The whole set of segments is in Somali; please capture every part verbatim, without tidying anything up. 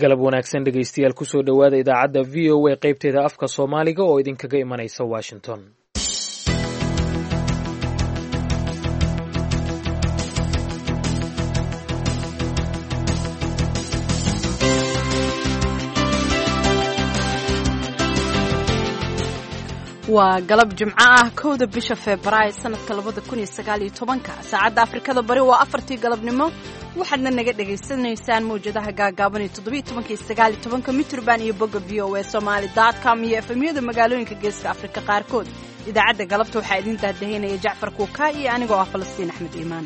galab wanaagsan dhegaystayaal kusoo dhowaada idaacadda v o a qaybteeda afka soomaaliga oo idinkaga imanaysa washington. waa galab jimco ah kowda bisha Febraayo sanadka labada kun iyo sagaal iyo tobanka saacadda Afrikada Bari waa afartii galabnimo waxaadna naga dhageysanaysaan mowjadaha gaagaaban ee toddoba iyo toban iyo sagaal iyo toban mitirban iyo bogga v o a somali dot com iyo efemyada magaalooyinka geeska Afrika qaarkood. idaacadda galabta waxaa idin daahdahinaya Jacfar Kuuka iyo anigoo ah Falastiin Axmed Iimaan.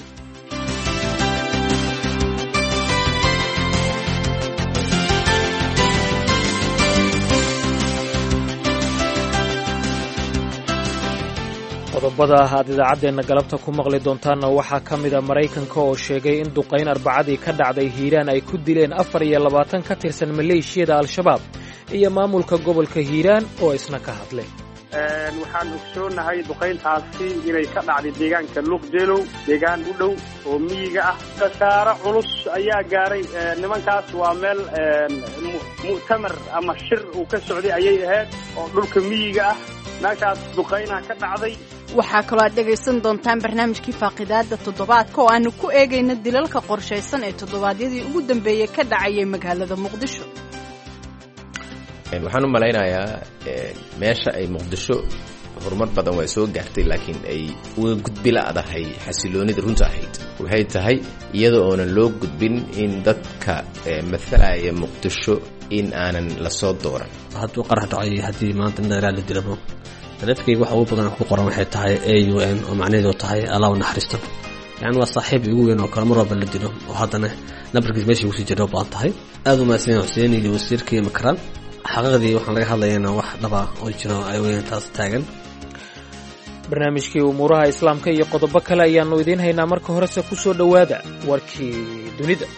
qodobada aad idaacaddeena galabta ku maqli doontaanna waxaa ka mid a Maraykanka oo sheegay in duqayn arbacadii ka dhacday Hiiraan ay ku dileen afar iyo labaatan ka tirsan maleeshiyada Al-Shabaab iyo maamulka gobolka Hiiraan oo isna ka hadlay. waxaan ogsoonahay duqayntaasi inay ka dhacday deegaanka Luqjeelow, deegaan u dhow oo miyiga ah. khasaare culus ayaa gaaray nimankaas. waa meel mu'tamar ama shir uu ka socday ayay ahayd oo dhulka miyiga ah. meeshaas duqayna ka dhacday. waxaa kaloo aad dhegaysan doontaan barnaamijkii faaqidaada toddobaadka oo aanu ku eegayno dilalka qorshaysan ee toddobaadyadii ugu dambeeyey ka dhacayay magaalada Muqdisho. waxaan u malaynayaa meesha ay Muqdisho horumar badan way soo gaartay laakiin ay uga gudbi la'dahay xasiloonida runta ahayd waxay tahay iyada oonan loo gudbin in dadka mathalaya Muqdisho in aanan la soo dooran. hadduu qarax dhacay haddii maanta dheeraa la dilabo dadkayga waxa ugu badan ku qoran waxay tahay A U N oo macnaheedu tahay Allah u naxariisto. yani waa saaxiib ugu weyn oo kala mar walba la dilo oo haddana nabarkiis meeshii uu sii jiro baan tahay. aad u mahadsan Xuseen iyo wasiirkii Makran. xaqaqadii waxaan laga hadlayaa wax dhaba oo jiro ay weyntaas taagan. barnaamijkii umuuraha islaamka iyo qodobo kale ayaanu idiin haynaa. marka horese ku soo dhowaada warkii dunida.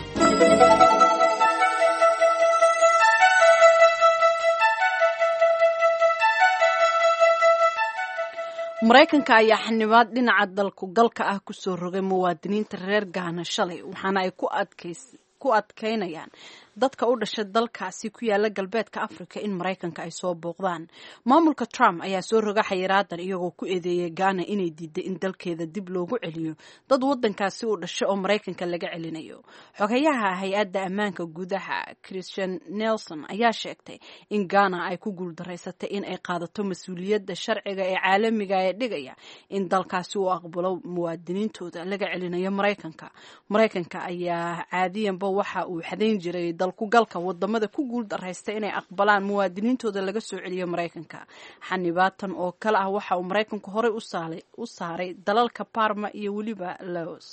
Maraykanka ayaa xanibaad dhinaca dalku galka ah ku soo rogay muwaadiniinta reer Ghana shalay waxaana ay ku adkays ku adkaynayaan dadka u dhashay dalkaasi ku yaala galbeedka Afrika in Maraykanka ay soo booqdaan. maamulka Trump ayaa soo roga xayiraadan iyagoo ku eedeeyay Ghana inay diiday in dalkeeda dib loogu celiyo dad wadankaasi u dhashay oo Maraykanka laga celinayo. xogayaha hay'adda ammaanka gudaha Christian Nelson ayaa sheegtay in Ghana ay ku guuldareysatay in ay qaadato mas'uuliyadda sharciga ee caalamiga ee dhigaya in dalkaasi uu aqbalo muwaadiniintooda laga celinayo Maraykanka. Maraykanka ayaa caadiyanba waxa uu xadeyn jiray ku galka wadamada ku guul daraystay inay aqbalaan muwaadiniintooda laga soo celiyo Maraykanka. xanibaatan oo kale ah waxa uu Maraykanku horey u saalay u saaray dalalka Parma iyo waliba Laos.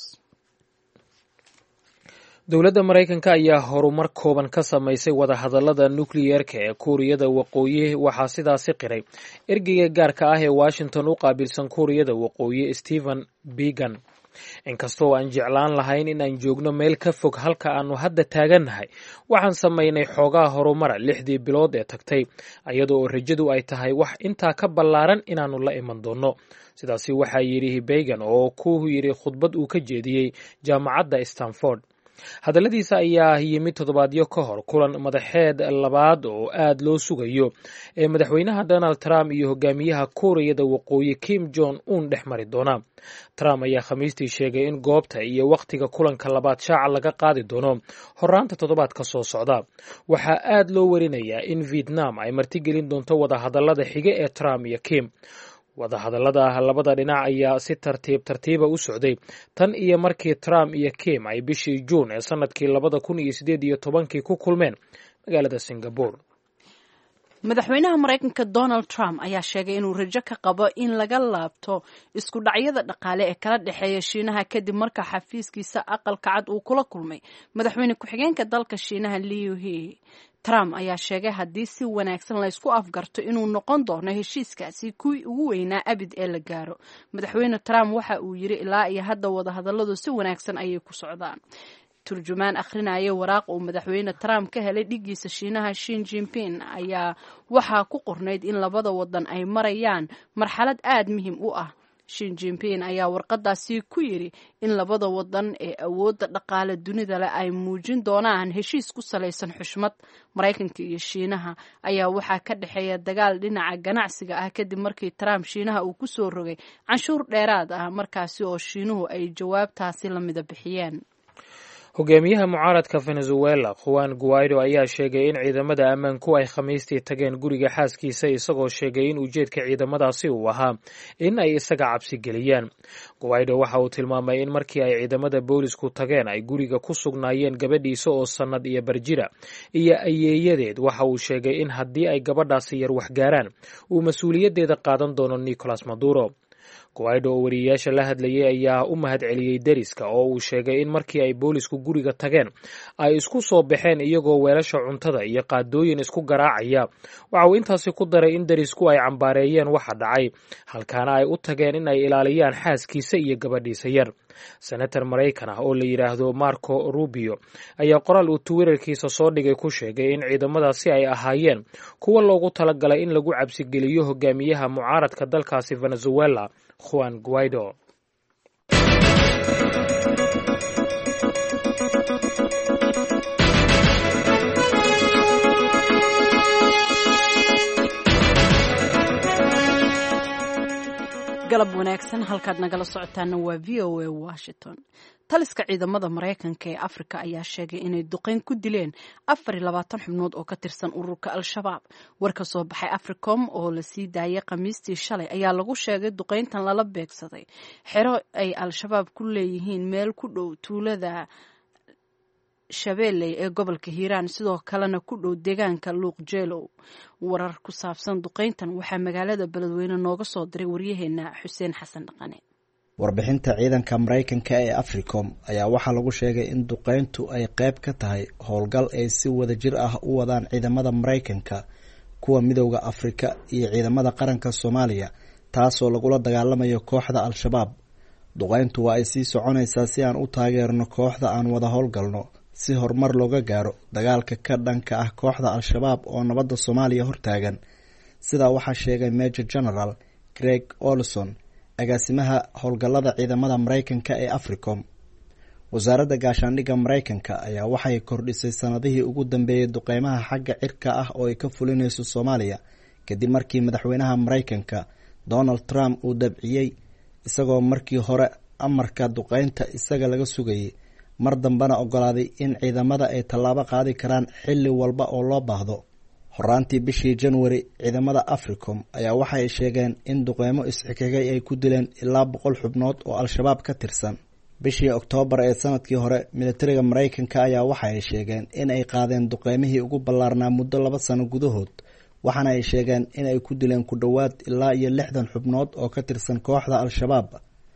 dowladda Maraykanka ayaa horumar kooban ka samaysay wadahadallada nukliyeerka ee Kuuriyada Waqooyi. waxaa sidaasi qiray ergeyga gaarka ah ee Washington u qaabilsan Kuuriyada Waqooyi Stephen Biegun. inkastoo aan jeclaan lahayn in aan joogno meel ka fog halka aanu hadda taagannahay, waxaan samaynay xoogaa horumara lixdii bilood ee tagtay iyadoo oo rajadu ay tahay wax intaa ka ballaaran inaannu la iman doonno. sidaasi waxaa yidhi Biegun oo ku yidhi khudbad uu ka jeediyey jaamacadda Stanford. hadalladiisa ayaa yimid toddobaadyo ka hor kulan madaxeed labaad oo aad loo sugayo ee madaxweynaha Donald Trump iyo hogaamiyaha Kuuriyada Waqooyi Kim Jong Un dhex mari doona. Trump ayaa Khamiistii sheegay in goobta iyo wakhtiga kulanka labaad shaaca laga qaadi doono horraanta toddobaadka soo socda. waxaa aad loo warinayaa in Vietnam ay martigelin doonto wadahadallada xige ee Trump iyo Kim. wadahadallada labada dhinac ayaa si tartiib tartiiba u socday tan iyo markii Trump iyo Kim ay bishii Juun ee sanadkii labada kun iyo sideed iyo tobankii ku kulmeen magaalada Singapore. madaxweynaha Maraykanka Donald Trump ayaa sheegay inuu rajo ka qabo in laga laabto isku dhacyada dhaqaale ee kala dhexeeya Shiinaha kadib marka xafiiskiisa aqalka cad uu kula kulmay madaxweyne ku-xigeenka dalka Shiinaha Liu He. Trump ayaa sheegay haddii si wanaagsan la isku afgarto inuu noqon doono heshiiskaasi kuwii ugu weynaa abid ee la gaaro. madaxweyne Trump waxa uu yiri ilaa iyo hadda wadahadalladu si wanaagsan ayay ku socdaan. turjumaan akhrinaya waraaq uu madaxweyne Trump ka helay dhigiisa Shiinaha Xi Jinping ayaa waxaa ku qornayd in labada wadan ay marayaan marxalad aad muhiim u ah Xi Jinping ayaa warqadaasi ku yiri in labada wadan ee awoodda dhaqaale dunida leh ay muujin doonaan heshiis ku salaysan xushmad. Maraykanka iyo Shiinaha ayaa waxaa ka dhexeeya dagaal dhinaca ganacsiga ah kadib markii Trump Shiinaha uu ku soo rogay canshuur dheeraad ah markaasi oo Shiinuhu ay jawaabtaasi la mid bixiyeen. hogaamiyaha mucaaradka Venezuela Juan Guaido ayaa sheegay in ciidamada ammaanku ay khamiistii tageen guriga xaaskiisa isagoo sheegay in ujeedka ciidamadaasi uu ahaa in ay isaga cabsi geliyaan. Guaido waxa uu tilmaamay in markii ay ciidamada boolisku tageen ay guriga ku sugnaayeen gabadhiisa oo sannad iyo barjira iyo ayeeyadeed. Waxa uu sheegay in haddii ay gabadhaasi yar wax gaaraan uu mas-uuliyaddeeda qaadan doono Nicolas Maduro. Guaido oo wariyayaasha la hadlayay ayaa u mahad celiyey deriska oo uu sheegay in markii ay boolisku guriga tageen ay isku soo baxeen iyagoo weelasha cuntada iyo qaadooyin isku garaacaya. Waxa uu intaasi ku daray in derisku ay cambaareeyeen waxa dhacay halkaana ay u tageen in ay ilaaliyaan xaaskiisa iyo gabadhiisa yar. Senator Maraykan ah oo la yidhaahdo Marco Rubio ayaa qoraal uu Twitterkiisa soo dhigay ku sheegay in ciidamadaasi ay ahaayeen kuwa loogu talagalay in lagu cabsigeliyo hogaamiyaha mucaaradka dalkaasi Venezuela Juan Guaido. galab wanaagsan halkaad nagala socotaana waa v o a Washington. Taliska ciidamada Maraykanka ee Afrika ayaa sheegay inay duqeyn ku dileen afar iyo labaatan xubnood oo ka tirsan ururka Al-Shabaab. War ka soo baxay Africom oo la sii daayay Khamiistii shalay ayaa lagu sheegay duqeyntan lala beegsaday xero ay Al-Shabaab ku leeyihiin meel ku dhow tuulada Shabeelle ee gobolka Hiiraan sidoo kalena ku dhow deegaanka Luuqjeelow. Warar ku saabsan duqeyntan waxaa magaalada Beledweyne nooga soo diray waryaheena Xuseen Xasan Dhaqane. Warbixinta ciidanka Maraykanka ee Africom ayaa waxaa lagu sheegay in duqeyntu ay qayb ka tahay howlgal ay si wada jir ah u wadaan ciidamada Maraykanka, kuwa midowga Afrika iyo ciidamada qaranka Soomaaliya, taasoo lagula dagaalamayo kooxda Al-Shabaab. Duqeyntu waa ay sii soconaysaa si aan u taageerno kooxda aan wada howlgalno si horumar looga gaaro dagaalka ka dhanka ah kooxda Al-Shabaab oo nabadda Soomaaliya hortaagan. Sidaa waxaa sheegay Major General Greg Olson, agaasimaha howlgallada ciidamada Maraykanka ee Africom. Wasaaradda gaashaandhigga Maraykanka ayaa waxay kordhisay sanadihii ugu dambeeyay duqeymaha xagga cirka ah oo ay ka fulinayso Soomaaliya kadib markii madaxweynaha Maraykanka Donald Trump uu dabciyey isagoo markii hore amarka duqeynta isaga laga sugayay, mar dambana ogolaaday in ciidamada ay tallaabo qaadi karaan xilli walba oo loo baahdo. Horaantii bishii January, ciidamada Africom ayaa waxay sheegeen in duqeymo isxigay ay ku dileen ilaa boqol xubnood oo Al-Shabaab ka tirsan. Bishii Oktoobar ee sanadkii hore, militariga Maraykanka ayaa waxay sheegeen in ay qaadeen duqeymihii ugu ballaarnaa muddo laba sano gudahood, waxaana ay sheegeen in ay ku dileen ku dhowaad ilaa iyo lixdan xubnood oo ka tirsan kooxda Al-Shabaab.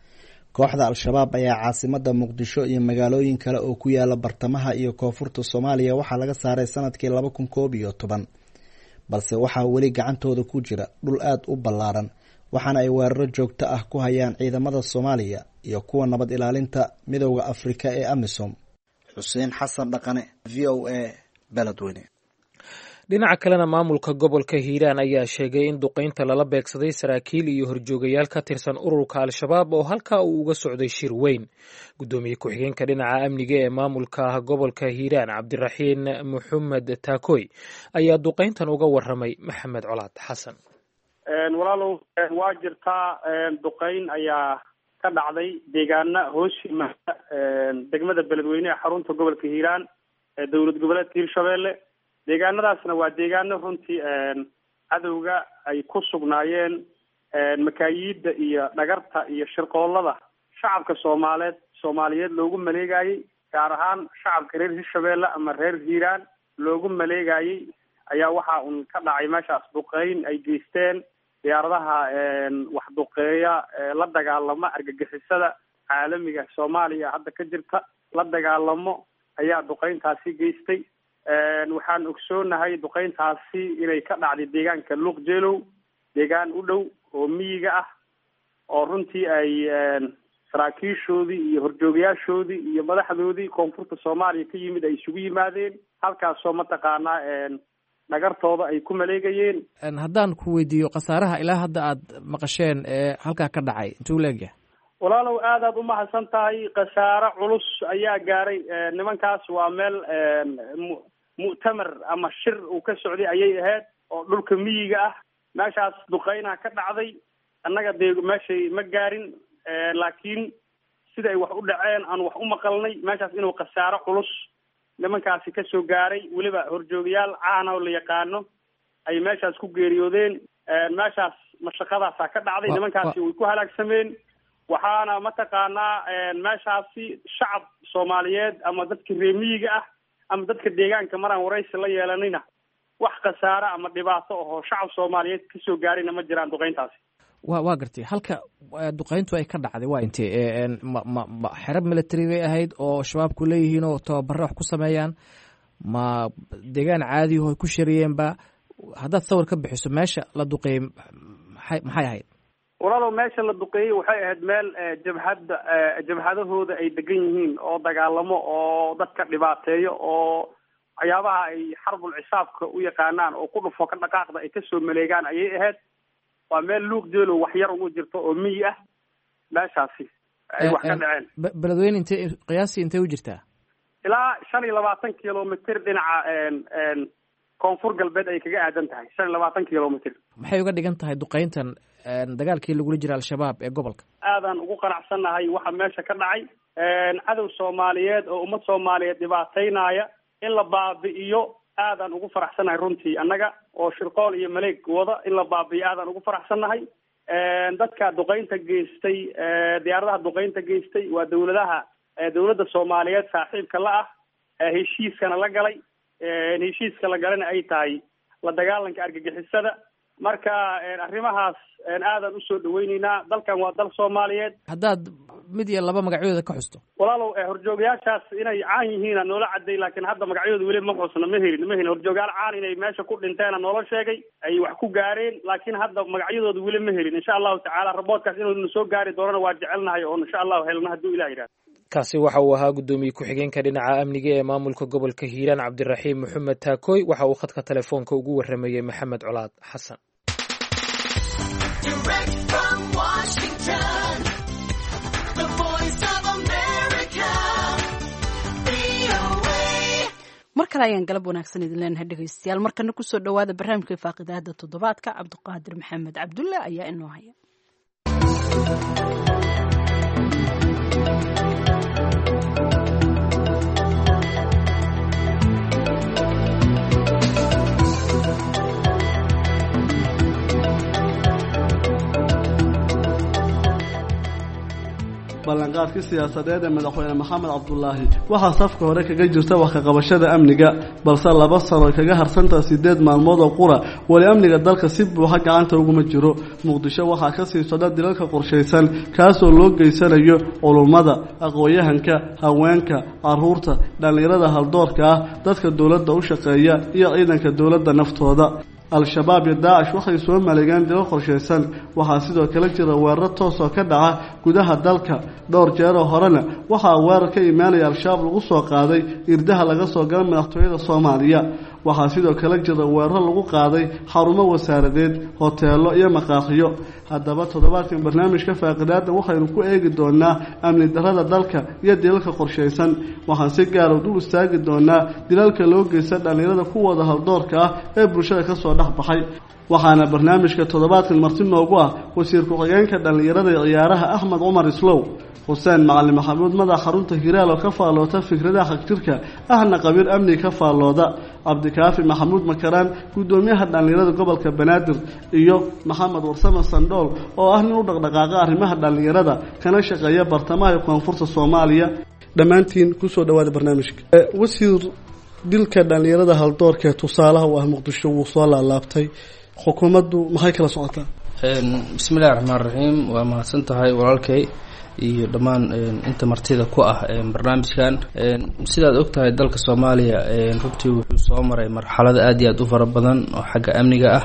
Kooxda Al-Shabaab ayaa caasimada Muqdisho iyo magaalooyin kale oo ku yaala bartamaha iyo koonfurta Soomaaliya waxaa laga saaray sanadkii laba kun koob iyo toban, balse waxaa weli gacantooda ku jira dhul aad u ballaaran, waxaana ay weeraro joogto ah ku hayaan ciidamada Soomaaliya iyo kuwa nabad ilaalinta midowga Afrika ee AMISOM. Xuseen Xasan Dhaqane, V O A, Beledweyne. dhinaca kalena maamulka gobolka Hiiraan ayaa sheegay in duqeynta lala beegsaday saraakiil iyo horjoogayaal ka tirsan ururka Al-Shabaab oo halkaa uu uga socday shir weyn. Gudoomiye ku-xigeenka dhinaca amniga ee maamulka gobolka Hiiraan Cabdiraxiin Maxamed Taakoy ayaa duqeyntan uga waramay Maxamed Colaad Xasan. walaalow waa jirtaa duqeyn ayaa ka dhacday deegaana hoos yimaada degmada Beledweyne ee xarunta gobolka Hiiraan ee dowlad goboleedka Hiirshabeelle. deegaanadaasna waa deegaano runtii cadowga ay ku sugnaayeen makaayiida iyo dhagarta iyo shirqoolada shacabka Soomaaliyeed Soomaaliyeed loogu maleegayay, gaar ahaan shacabka reer Hiirshabeelle ama reer Hiiraan loogu maleegayay ayaa waxa uu ka dhacay meeshaas duqeyn ay geysteen diyaaradaha wax duqeeya la dagaalama argagixisada caalamiga Soomaaliya hadda ka jirta la dagaalamo ayaa duqeyntaasi geystay. waxaan ogsoonahay duqeyntaasi inay ka dhacday deegaanka Luuqjeelow, deegaan u dhow oo miyiga ah oo runtii ay saraakiishoodii iyo horjoogayaashoodii iyo madaxdoodii koonfurta Soomaaliya ka yimid ay isugu yimaadeen halkaasoo mataqaanaa dhagartooda ay ku maleegayeen. haddaan ku weydiiyo khasaaraha ilaa hadda aad maqasheen ee halkaa ka dhacay intuu leegyahay? walaalow aad aad umahadsan tahay. khasaare culus ayaa gaaray. nimankaas waa meel mu'tamar ama shir uu ka socday ayay ahayd oo dhulka miyiga ah. meeshaas duqeynaha ka dhacday. annaga dee meeshay ma gaarin, laakiin sida ay wax u dhaceen aan wax u maqalnay meeshaas inuu khasaare culus nimankaasi ka soo gaaray. weliba horjoogayaal caana oo la yaqaano ay meeshaas ku geeriyoodeen. meeshaas mashaqadaasaa ka dhacday. nimankaasi way ku halaagsameen. waxaana mataqaanaa meeshaasi shacab soomaaliyeed ama dadka reemiyiga ah ama dadka deegaanka maraan waraysi la yeelanayna wax khasaare ama dhibaato ahoo shacab soomaaliyeed kasoo gaarayna ma jiraan duqeyntaasi. wa waa gartay. halka duqeyntu ay ka dhacday waa intee? ma ma ma xerab military bay ahayd oo shabaabku leeyihiin oo tababare wax ku sameeyaan, ma deegaan caadi oo ay ku shariyeenba? haddaad sawir ka bixiso meesha la duqeeyey maxay maxay ahayd? walaalow meesha la duqeeyey waxay ahayd meel jabhadda jabhadahooda ay degan yihiin oo dagaalamo oo dadka dhibaateeyo oo waxyaabaha ay xarbul cisaabka u yaqaanaan oo ku dhufo ka dhaqaaqda ay kasoo maleegaan ayay ahayd. waa meel luuqdeelo wax yar ugu jirto oo miyi ah. meeshaasi ay wax ka dhaceen. beledweyne intee qiyaasii intee u jirtaa? ilaa shan iyo labaatan kilomitr dhinaca koonfur galbeed ay kaga aadan tahay. shan iyo labaatan kilomitr. maxay uga dhigan tahay duqeyntan dagaalkii lagula jira al-shabaab ee gobolka? aadaan ugu qanacsannahay waxa meesha ka dhacay. cadow soomaaliyeed oo ummad soomaaliyeed dhibaataynaya in la baabi'iyo aadaan ugu faraxsannahay runtii. annaga oo shirqool iyo maleeg wada in la baabi'iyo aadaan ugu faraxsannahay. dadka duqeynta geystay, diyaaradaha duqeynta geystay waa dawladaha dawladda soomaaliyeed saaxiibka la ah, heshiiskana la galay. heshiiska la galana ay tahay la dagaalanka argagixisada. marka arrimahaas aadaan usoo dhaweyneynaa. dalkan waa dal soomaaliyeed. haddaad mid iyo laba magacyadooda ka xusto? walaalow horjoogayaashaas inay caan yihiina noola caday, laakiin hadda magacyadooda weli ma xusna, ma helin ma helin. horjoogayaal caan inay meesha ku dhinteena noola sheegay, ay wax ku gaareen, laakiin hadda magacyadooda weli ma helin. insha allahu tacaala raboodkaas inuu soo gaari doonana waa jecelnahay oo insha allahu helna hadduu ilah yidhahdo. kaasi waxa uu ahaa guddoomiye ku-xigeenka dhinaca amniga ee maamulka gobolka hiiraan cabdiraxiim maxamed taakooy. waxa uu khadka telefoonka ugu waramayey maxamed colaad xasan. mar kale ayaan galab wanaagsan idin leenahay dhegaystayaal. markana kusoo dhawaada barnaamijka faaqidaada toddobaadka. cabdiqaadir maxamed cabdulle ayaa inoo haya. ballanqaadkii siyaasadeed ee madaxweyne maxamed cabdulaahi waxaa safka hore kaga jirta wax ka qabashada amniga, balse laba sano ay kaga harsantaha sideed maalmood oo qura weli amniga dalka si buuxa gacanta uguma jiro. muqdisho waxaa ka sii socda dilalka qorshaysan kaasoo loo geysanayo culummada, aqoon-yahanka, haweenka, caruurta, dhallinyarada haldoorka ah, dadka dowladda u shaqeeya iyo ciidanka dowladda naftooda. al-shabaab iyo daacish waxay soo maleegeen dilal qorshaysan. waxaa sidoo kale jira weeraro toos oo ka dhaca gudaha dalka. dhowr jeeroo horena waxaa weerar ka imaanaya al-shabaab lagu soo qaaday irdaha laga soo gala madaxtooyada soomaaliya. waxaa sidoo kale jira weeraro lagu qaaday xarumo wasaaradeed, hoteelo iyo maqaaxiyo. haddaba toddobaadkan barnaamijka faaqidaada waxaynu ku eegi doonaa amni darada dalka iyo dilalka qorshaysan. waxaan si gaara dul istaagi doonaa dilalka loo geysta dhallinyarada kuwooda haldoorka ah ee bulshada ka soo dhex baxay. waxaana barnaamijka toddobaadkan marti noogu ah wasiir ku-xigeenka dhallinyarada iyo ciyaaraha axmed cumar islow, xuseen macalin maxamuud madax xarunta hiraal oo ka faalloota fikradaha xagjirka ahna qabiir amni ka faallooda, cabdikaafi maxamuud makaraan guddoomiyaha dhallinyarada gobolka banaadir, iyo maxamed warsame sandhool oo ah nin u dhaqdhaqaaqa arrimaha dhallinyarada kana shaqeeya bartamaha iyo koonfurta soomaaliya. dhammaantiin kusoo dhawaada barnaamijka. wasiir, dilka dhallinyarada haldoorka ee tusaalaha u ah muqdisho wuu soo laalaabtay. xukuumaddu maxay kala socotaa? bismillahi raxmaan raxiim. waa mahadsan tahay walaalkay iyo dhammaan inta martida ku ah barnaamijkan. sidaad og tahay dalka soomaaliya runtii wuxuu soo maray marxalado aad iyo aad u fara badan oo xagga amniga ah.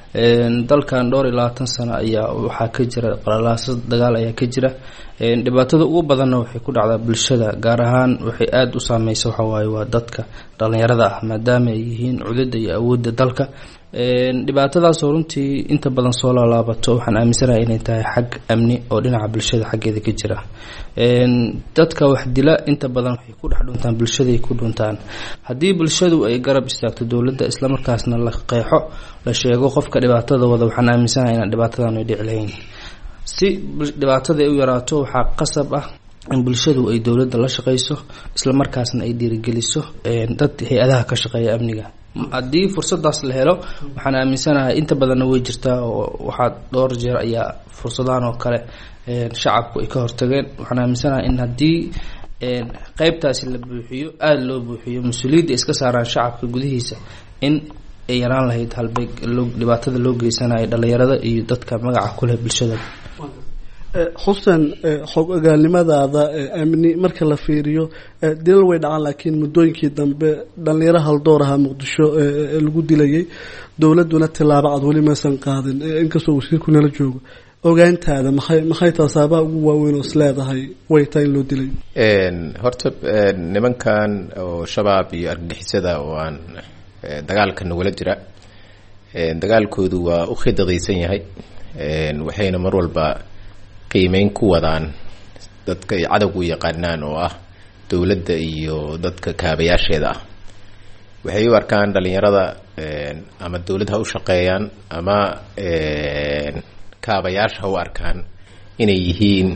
dalkan dhowr iyo labaatan sano ayaa waxaa ka jira qalalaasa dagaal ayaa ka jira dhibaatada ugu badanna waxay ku dhacdaa bulshada, gaar ahaan waxay aada u saameysa waxa waaye waa dadka dhalinyarada ah maadaama ay yihiin cudada iyo awoodda dalka. dhibaatadaasoo runtii inta badan soo laalaabato waxaan aaminsanahay inay tahay xag amni oo dhinaca bulshada xaggeeda ka jira. dadka wax dila inta badan waxay ku dhex dhuntaan bulshaday ku dhuntaan. haddii bulshadu ay garab istaagto dowladda islamarkaasna la qeexo la sheego qofka dhibaatada wada, waxaan aaminsanahay inaan dhibaatadan ay dhici lahayn. si dhibaatada ay u yaraato waxaa qasab ah in bulshadu ay dowladda la shaqeyso islamarkaasna ay dhiirigeliso dad hay-adaha ka shaqeeya amniga. haddii fursadaas la helo waxaan aaminsanahay inta badanna way jirtaa oo waxaa dhowr jeer ayaa fursadahan oo kale shacabku ay ka hortageen. waxaan aaminsanahay in haddii qeybtaasi la buuxiyo, aada loo buuxiyo, mas-uuliyadda iska saaraan shacabka gudihiisa, in ay yaraan lahayd halbeeg dhibaatada loo geysanayo dhalinyarada iyo dadka magaca ku leh bulshada. xuseen, xog ogaalnimadaada amni marka la fiiriyo dilal way dhacaan, laakiin muddooyinkii dambe dhalinyaro haldoor ahaa muqdisho lagu dilayay, dowladuna tilaabo cad weli maysan qaadin inkastoo wasiirku nala joogo. ogaantaada maxay maxay tasaabaha ugu waaweyn oo isleedahay way tahay in loo dilay? horta nimankan oo shabaab iyo argagixisada oo aan dagaalka nagula jira, dagaalkoodu waa u khidadaysan yahay, waxayna mar walba qiimeyn ku wadaan dadka ay cadowgu yaqaanaan oo ah dowladda iyo dadka kaabayaasheeda ah. waxay u arkaan dhalinyarada ama dowlad ha u shaqeeyaan ama kaabayaasha ha u arkaan inay yihiin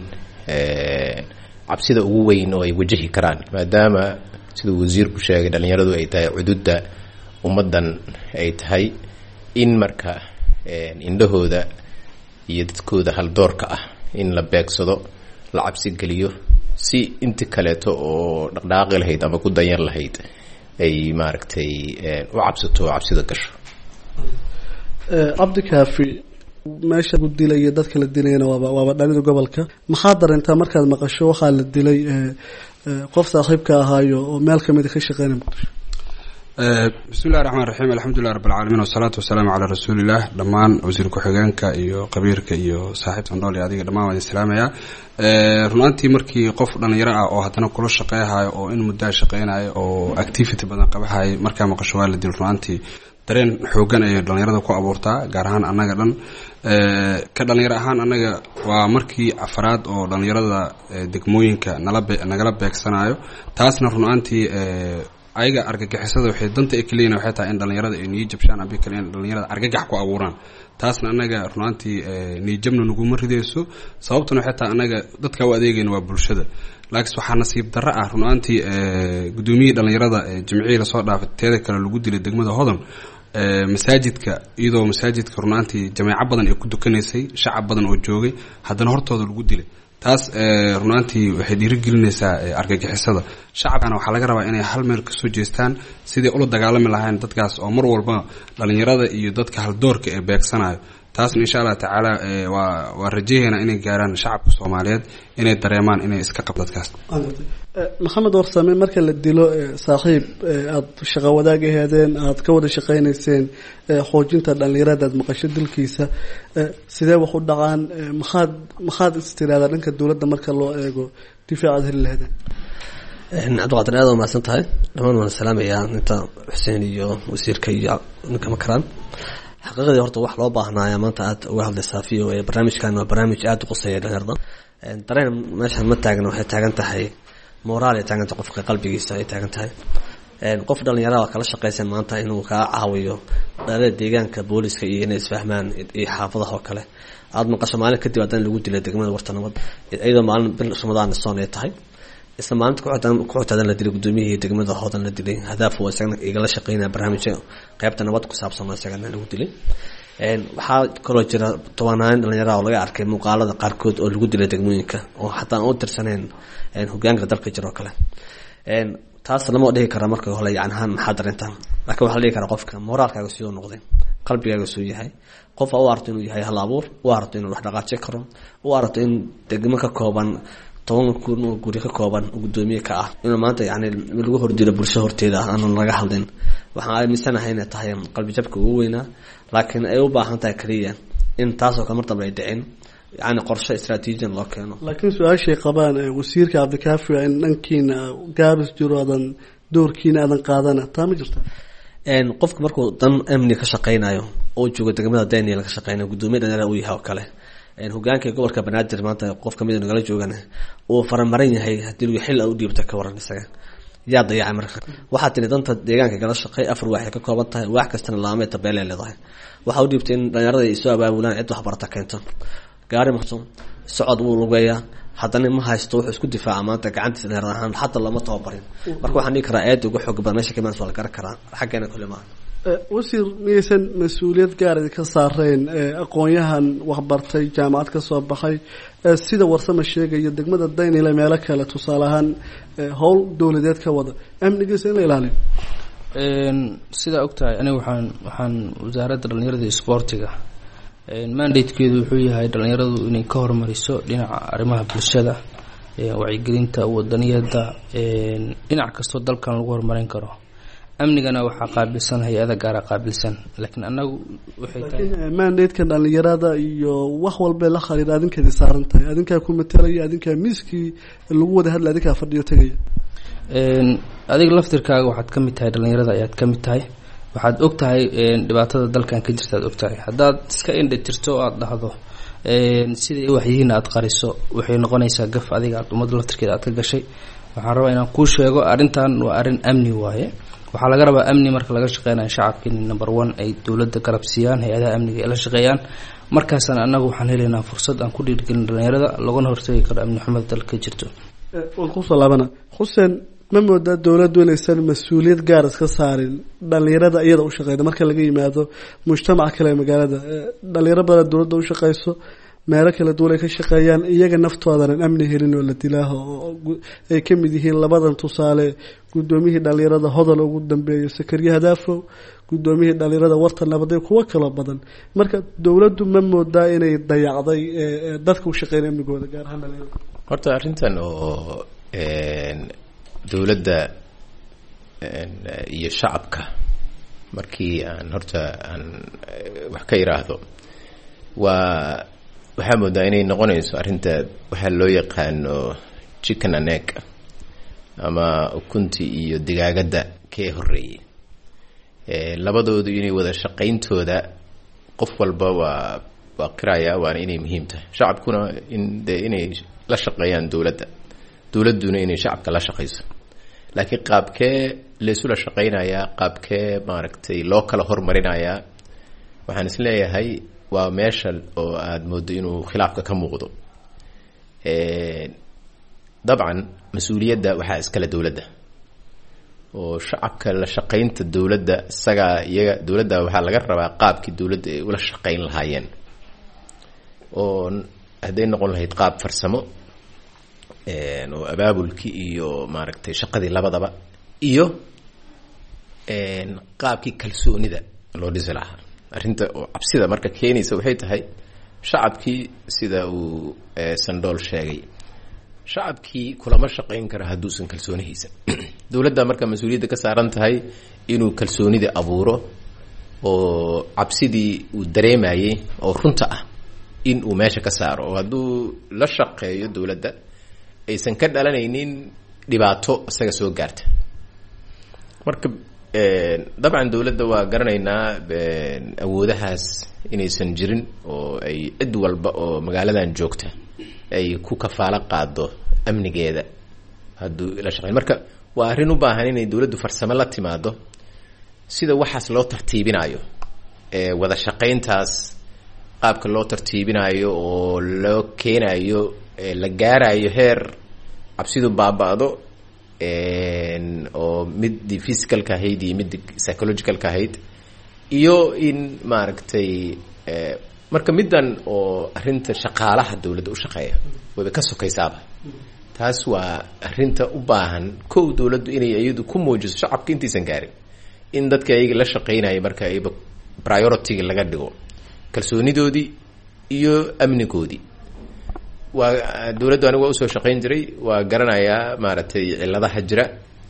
cabsida ugu weyn oo ay wajahi karaan, maadaama siduu wasiirku sheegay dhalinyaradu ay tahay cududda ummaddan ay tahay. in marka indhahooda iyo dadkooda haldoorka ah in la beegsado, la cabsi geliyo, si inti kaleeto oo dhaqdhaaqi lahayd ama ku danyar lahayd ay maaragtay u cabsato oo cabsida gasho. cabdikaafi, meesha lagu dilay dadka la dilayna waaba waaba dhalida gobolka. maxaa dareentaa markaad maqasho waxaa la dilay qof saaxiibka ahaayo oo meel kamid ka shaqeynaya muqdisho? bismillahi raxmaan raxiim, alxamdulilah rabbi alcaalamiin, wasalaatu wasalaamu calaa rasuulilah. dhammaan wasiir ku-xigeenka iyo qabiirka iyo saaxiibta nool iyo adiga dhammaan waan islaamayaa. runaantii markii qof dhalinyaro ah oo haddana kula shaqeyhayo oo in muddaa shaqeynayo oo activity badan qabahayo markaa maqasho waa la dil, runaantii dareen xoogan ayay dhalinyarada ku abuurtaa, gaar ahaan annaga dhan ka dhalinyaro ahaan annaga waa markii afaraad oo dhalinyarada degmooyinka nala nagala beegsanayo. taasna runaantii ayaga argagixisada waxay danta ay kaleeyihiin waxay tahay in dhalinyarada ay niyo jabshaan abi kale in dhalinyarada argagax ku abuuraan. taasna anaga runaantii niyo jabna naguma ridayso, sababtuna waxay tahay anaga dadka u adeegayna waa bulshada. laakiin waxaa nasiib darro ah runaantii gudoomiyihii dhalinyarada jimcihii lasoo dhaafay teeda kale lagu dilay degmada Hodan masaajidka, iyadoo masaajidka runaantii jameeco badan ay ku dukanaysay, shacab badan oo joogay, haddana hortooda lagu dilay. taas runaantii waxay dhiirigelinaysaa argagixisada. shacabkana waxaa laga rabaa inay hal meel kasoo jeestaan sidii ula dagaalami lahayn dadkaas oo mar walba dhalinyarada iyo dadka haldoorka ee beegsanayo. taasna insha allah tacaala waa waa rajaheena inay gaaraan shacabka Soomaaliyeed inay dareemaan inay iska qabtaan dadkaas. maxamed warsame, marka la dilo saaxiib aad shaqo wadaag ahaydeen, aad ka wada shaqeynayseen xoojinta dhalinyarada, aad maqasho dilkiisa, sidee wax u dhacaan? maxaad maxaad istiraada dhanka dowladda marka loo eego difaacaad heli lahaydeen? cabdiqaadir aad waa mahadsan tahay. dhammaan waan salaamayaa inta xuseen iyo wasiirka iyo ninka makaraan. xaqiiqadii horta wax loo baahnaayaa maanta aad uga hadlaysaa v o a. barnaamijkan waa barnaamij aada u quseeya dhalinyarada. dareen meeshan ma taagna, waxay taagan tahay moraal ay taagan tahay, qofka qalbigiisa ay taagan tahay. qof dhalinyarada kala shaqeysan maanta inuu kaa caawiyo dhalada deegaanka booliska iyo inay isfahmaan iyo xaafadaha oo kale. aada maqasho maalin kadib haddana lagu dilay degmada Warta Nabad, iyadoo maalin bil Ramadaan soon ay tahay. isla maalinta ku xigtaadan la dilay gudoomiyihii degmada Hodan la dilay. hadaaf waa isagana igala shaqeynaya barnaamijka qaybta nabad ku saabsan oo isagana lagu dilay. waxaa kaloo jira tobanaan dhalinyaro oo laga arkay muuqaalada qaarkood oo lagu dilay degmooyinka oo xataa u tirsaneen hogaanka dalka jiro oo kale. taas lama dhihi kara marka hore yani ahaan maxaa dareyntaan, laakiin waxaa la dhihi karaa qofka moraalkaaga sidoo noqday, qalbigaaga soo yahay, qof u arto inuu yahay hal abuur, u arto inuu wax dhaqaaji karo, u arto in degmo ka kooban toban kun oo guri ka kooban oo gudoomiye ka ah inuu maanta yani lagu hordiro bulsho horteeda aan laga hadlin waxaan aaminsanahay inay tahay qalbi jabka ugu weynaa laakiin ay u baahan tahay kaliya in taasoo kale martaba ay dhicin yani qorshe istaraatiijiyan loo keeno laakiin su-aashay qabaan wasiirka cabdikaafi in dhankiina gaabis jiro aadan doorkiina aadan qaadana taa ma jirta qofka markuu dan amni ka shaqeynayo oo joogo degmada Daniel ka shaqeynayo gudoomiye dhalinyarada uu yahay oo kale hogaanka gobolka Banaadir maanta qof kamid ah nagala joogana oo faramaran yahay hadii uu xil u dhiibto ka waran isaga yaa dayacay marka waxa tiri danta deegaanka kala shaqeey afar waax ka kooban tahay wax kastana laamay tabeelay leedahay waxa uu dhiibtay in dhalinyarada ay soo abaabulaan cid wax barata keento gaari maxsan socod uu lugeeyaa haddana ma haysto wuxuu isku difaaca maanta gacantiisa dhalinyarada ahaan xataa lama tababarin marka waxaan dhihi karaa aad ugu xoog badan meesha kamaan soo garan karaa xaggeena kulli ma wasiir miyaysan mas-uuliyad gaar ka saareen aqoon-yahan waxbartay jaamacad ka soo baxay sida warsama sheegaya degmada Daniel meelo kale tusaale ahaan howl dowladeed ka wada amnigiisa in la ilaaliyo sida ogtahay aniga waxaan waxaan wasaaradda dhalinyarada iyo isboortiga mandatekeedu wuxuu yahay dhalinyaradu inay ka hormariso dhinaca arrimaha bulshada wacyigelinta wadaniyada dhinac kastoo dalkan lagu horumarin karo amnigana waxaa qaabilsan hay-ada gaara qaabilsan laakiin anagu waxay tahay mandate-ka dhalinyarada iyo wax walba la khariir adinkeedii saaran tahay adinkaa ku matalaya adinkaa miiskii lagu wada hadla adinkaa fadhiyo tegaya adiga laftirkaaga waxaad ka mid tahay dhalinyarada ayaad ka mid tahay waxaad og tahay dhibaatada dalkan ka jirta aad og tahay haddaad iska indhatirto oo aada dhahdo siday waxyihiina aada qariso waxay noqonaysaa gaf adiga aad ummadda laftirkeeda aad ka gashay waxaan rabaa inaan kuu sheego arrintan waa arrin amni waaye waxaa laga rabaa amni marka laga shaqeynayo shacabka in number one ay dowladda garab siiyaan hay-adaha amniga ay la shaqeeyaan markaasna annagu waxaan helaynaa fursad aan ku dhiirgelin dhalinyarada laguna hortagi karo amni xumada dalka ka jirto waan kusoo laabana xuseen ma moodaa dowladdu inaysan mas-uuliyad gaar iska saarin dhalinyarada iyada u shaqeyda marka laga yimaado mujtamaca kale ee magaalada dhalinyaro badan dowladda u shaqeyso meelo kala duwan ay ka shaqeeyaan iyaga naftoodan amni helin oo la dilaaho ay ka mid yihiin labadan tusaale gudoomiyihii dhalinyarada hodol ugu dambeeyo Sakariya Hadaafow gudoomiyihii dhalinyarada warta nabaday kuwa kala badan marka dowladdu ma moodaa inay dayacday dadka u shaqeynaya amnigooda gaar ahaan dhalinyarada horta arrintan oo dowladda iyo shacabka markii aan horta aan wax ka yiraahdo waa waxaa moodaa inay noqonayso arrinta waxaa loo yaqaano chicken and egg ama ukunti iyo digaagadda kee horeeyay labadoodu inay wada shaqayntooda qof walba waa waa qiraya waana inay muhiim tahay shacabkuna in de inay la shaqeeyaan dowladda dowladduna inay shacabka la shaqeyso laakiin qaabkee laysula shaqeynayaa qaabkee maaragtay loo kala hormarinayaa waxaan is leeyahay waa meesha oo aada moodo inuu khilaafka ka muuqdo dabcan mas-uuliyadda waxaa iskale dowladda oo shacabka la shaqeynta dowladda isagaa iyaga dowladda waxaa laga rabaa qaabkii dowladda ay ula shaqeyn lahaayeen oo hadday noqon lahayd qaab farsamo oo abaabulkii iyo maaragtay shaqadii labadaba iyo qaabkii kalsoonida loo dhisi lahaa arrinta oo cabsida marka keenaysa waxay tahay shacabkii sida uu Sandool sheegay shacabkii kulama shaqeyn kara hadduusan kalsoonihiisa dowladda marka mas-uuliyadda ka saaran tahay inuu kalsoonida abuuro oo cabsidii uu dareemayay oo runta ah in uu meesha ka saaro oo hadduu la shaqeeyo dowladda aysan ka dhalanaynin dhibaato isaga soo gaarta marka dabcan dowladda waa garanaynaa awoodahaas inaysan jirin oo ay cid walba oo magaaladan joogta ay ku kafaalo qaado amnigeeda hadduu la shaqeyn marka waa arrin u baahan inay dowladdu farsamo la timaado sida waxaas loo tartiibinayo wada shaqeyntaas qaabka loo tartiibinayo oo loo keenayo la gaarayo heer cabsidu baaba'do oo midii physicalka ahayd iyo midii psychologicalka ahayd iyo in maaragtay marka middan oo arrinta shaqaalaha dowladda u shaqeeya wayba ka sokaysaaba taas waa arrinta u baahan kow dowladdu inay iyadu ku muujiso shacabka intaysan gaarin in dadka ayaga la shaqeynaya marka ayba priority-ga laga dhigo kalsoonidoodii iyo amnigoodii waa dowladdu anigu waa usoo shaqayn jiray waa garanayaa maaragtay cilladaha jira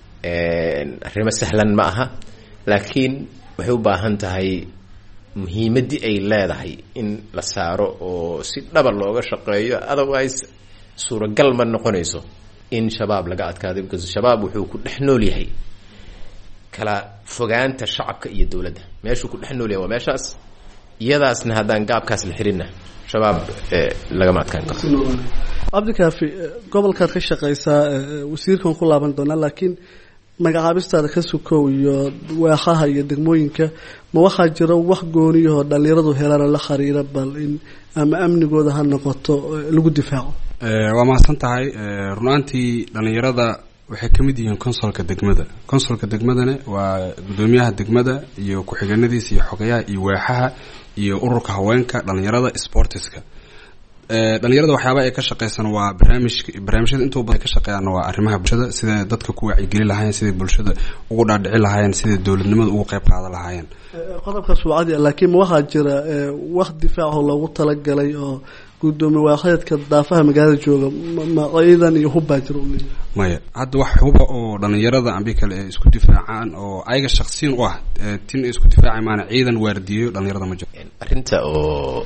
arrimo sahlan ma aha laakiin waxay u baahan tahay muhiimaddii ay leedahay in la saaro oo si dhaba looga shaqeeyo otherwise suuragal ma noqonayso in shabaab laga adkaaday because shabaab wuxuu ku dhex nool yahay kala fogaanta shacabka iyo dowladda meeshuu ku dhex nool yahay waa meeshaas iyadaasna haddaan gaabkaas la xirinna shabaab lagama adkaan karo cabdikaafi gobolkaad ka shaqaysaa wasiirkan ku laaban doonaa laakiin magacaabistaada ka sukow iyo waaxaha iyo degmooyinka ma waxaa jiro wax gooniyahoo dhallinyaradu helaan la xiriira bal in ama amnigooda ha noqoto lagu difaaco waa mahadsan tahay runaantii dhallinyarada waxay ka mid yihiin consolka degmada consolka degmadana waa gudoomiyaha degmada iyo ku-xigeenadiisa iyo xogayaha iyo waaxaha iyo ururka haweenka dhallinyarada sportiska dhalinyarada waxyaaba ay ka shaqeysan waa barnaamij barnaamijyada intuu badan ka shaqeeyaan waa arrimaha bulshada sida dadka ku wacyi lahaayeen sida bulshada ugu dhaadhici lahaayeen sida dowladnimada ugu qayb qaadan lahaayeen qodobkaas waa cadi laakiin waxaa jira wax difaac oo loogu talagalay oo gudoomiye waaxeedka daafaha magaalada jooga ma ciidan iyo hub baa jira maya hadda wax huba oo dhalinyarada ambi kale ay isku difaacaan oo ayaga shakhsiyan u ah tin isku difaacay maana ciidan waardiyo dhalinyarada ma jiro arrinta oo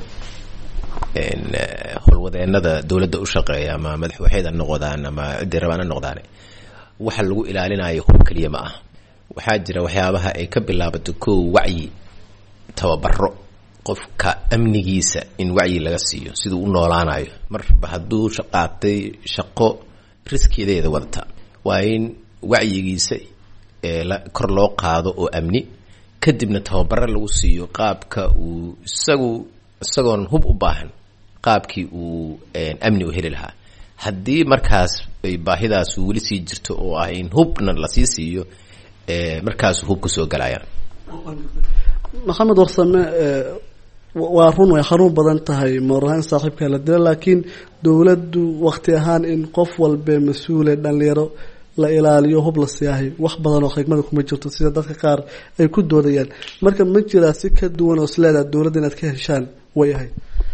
howlwadeenada dowladda u shaqeeya ama madaxweynaha noqdaan ama cidii rabaan noqdaan waxa lagu ilaalinayo hub kaliya ma ah waxaa jira waxyaabaha ay ka bilaabato koo wacyi tababaro qofka amnigiisa in wacyi laga siiyo siduu u noolaanayo marba hadduu shaqaatay shaqo riskiyadeeda wadata waa in wacyigiisa kor loo qaado oo amni kadibna tababaro lagu siiyo qaabka uu isagu isagoon hub u baahan qaabkii uu amni u heli lahaa haddii markaas ay baahidaas weli sii jirto oo ah in hubna lasii siiyo markaas hub ku soo galayaan maxamed warsame waa run way xanuun badan tahay mooraan saaxiibka la dilo laakiin dowladdu waqti ahaan in qof walba mas-uule dhalinyaro la ilaaliyo hub la siyaahay wax badan oo xigmada kuma jirto sida dadka qaar ay ku doodayaan marka ma jiraa si ka duwan oo isleedaha dowladda inaad ka heshaan way ahay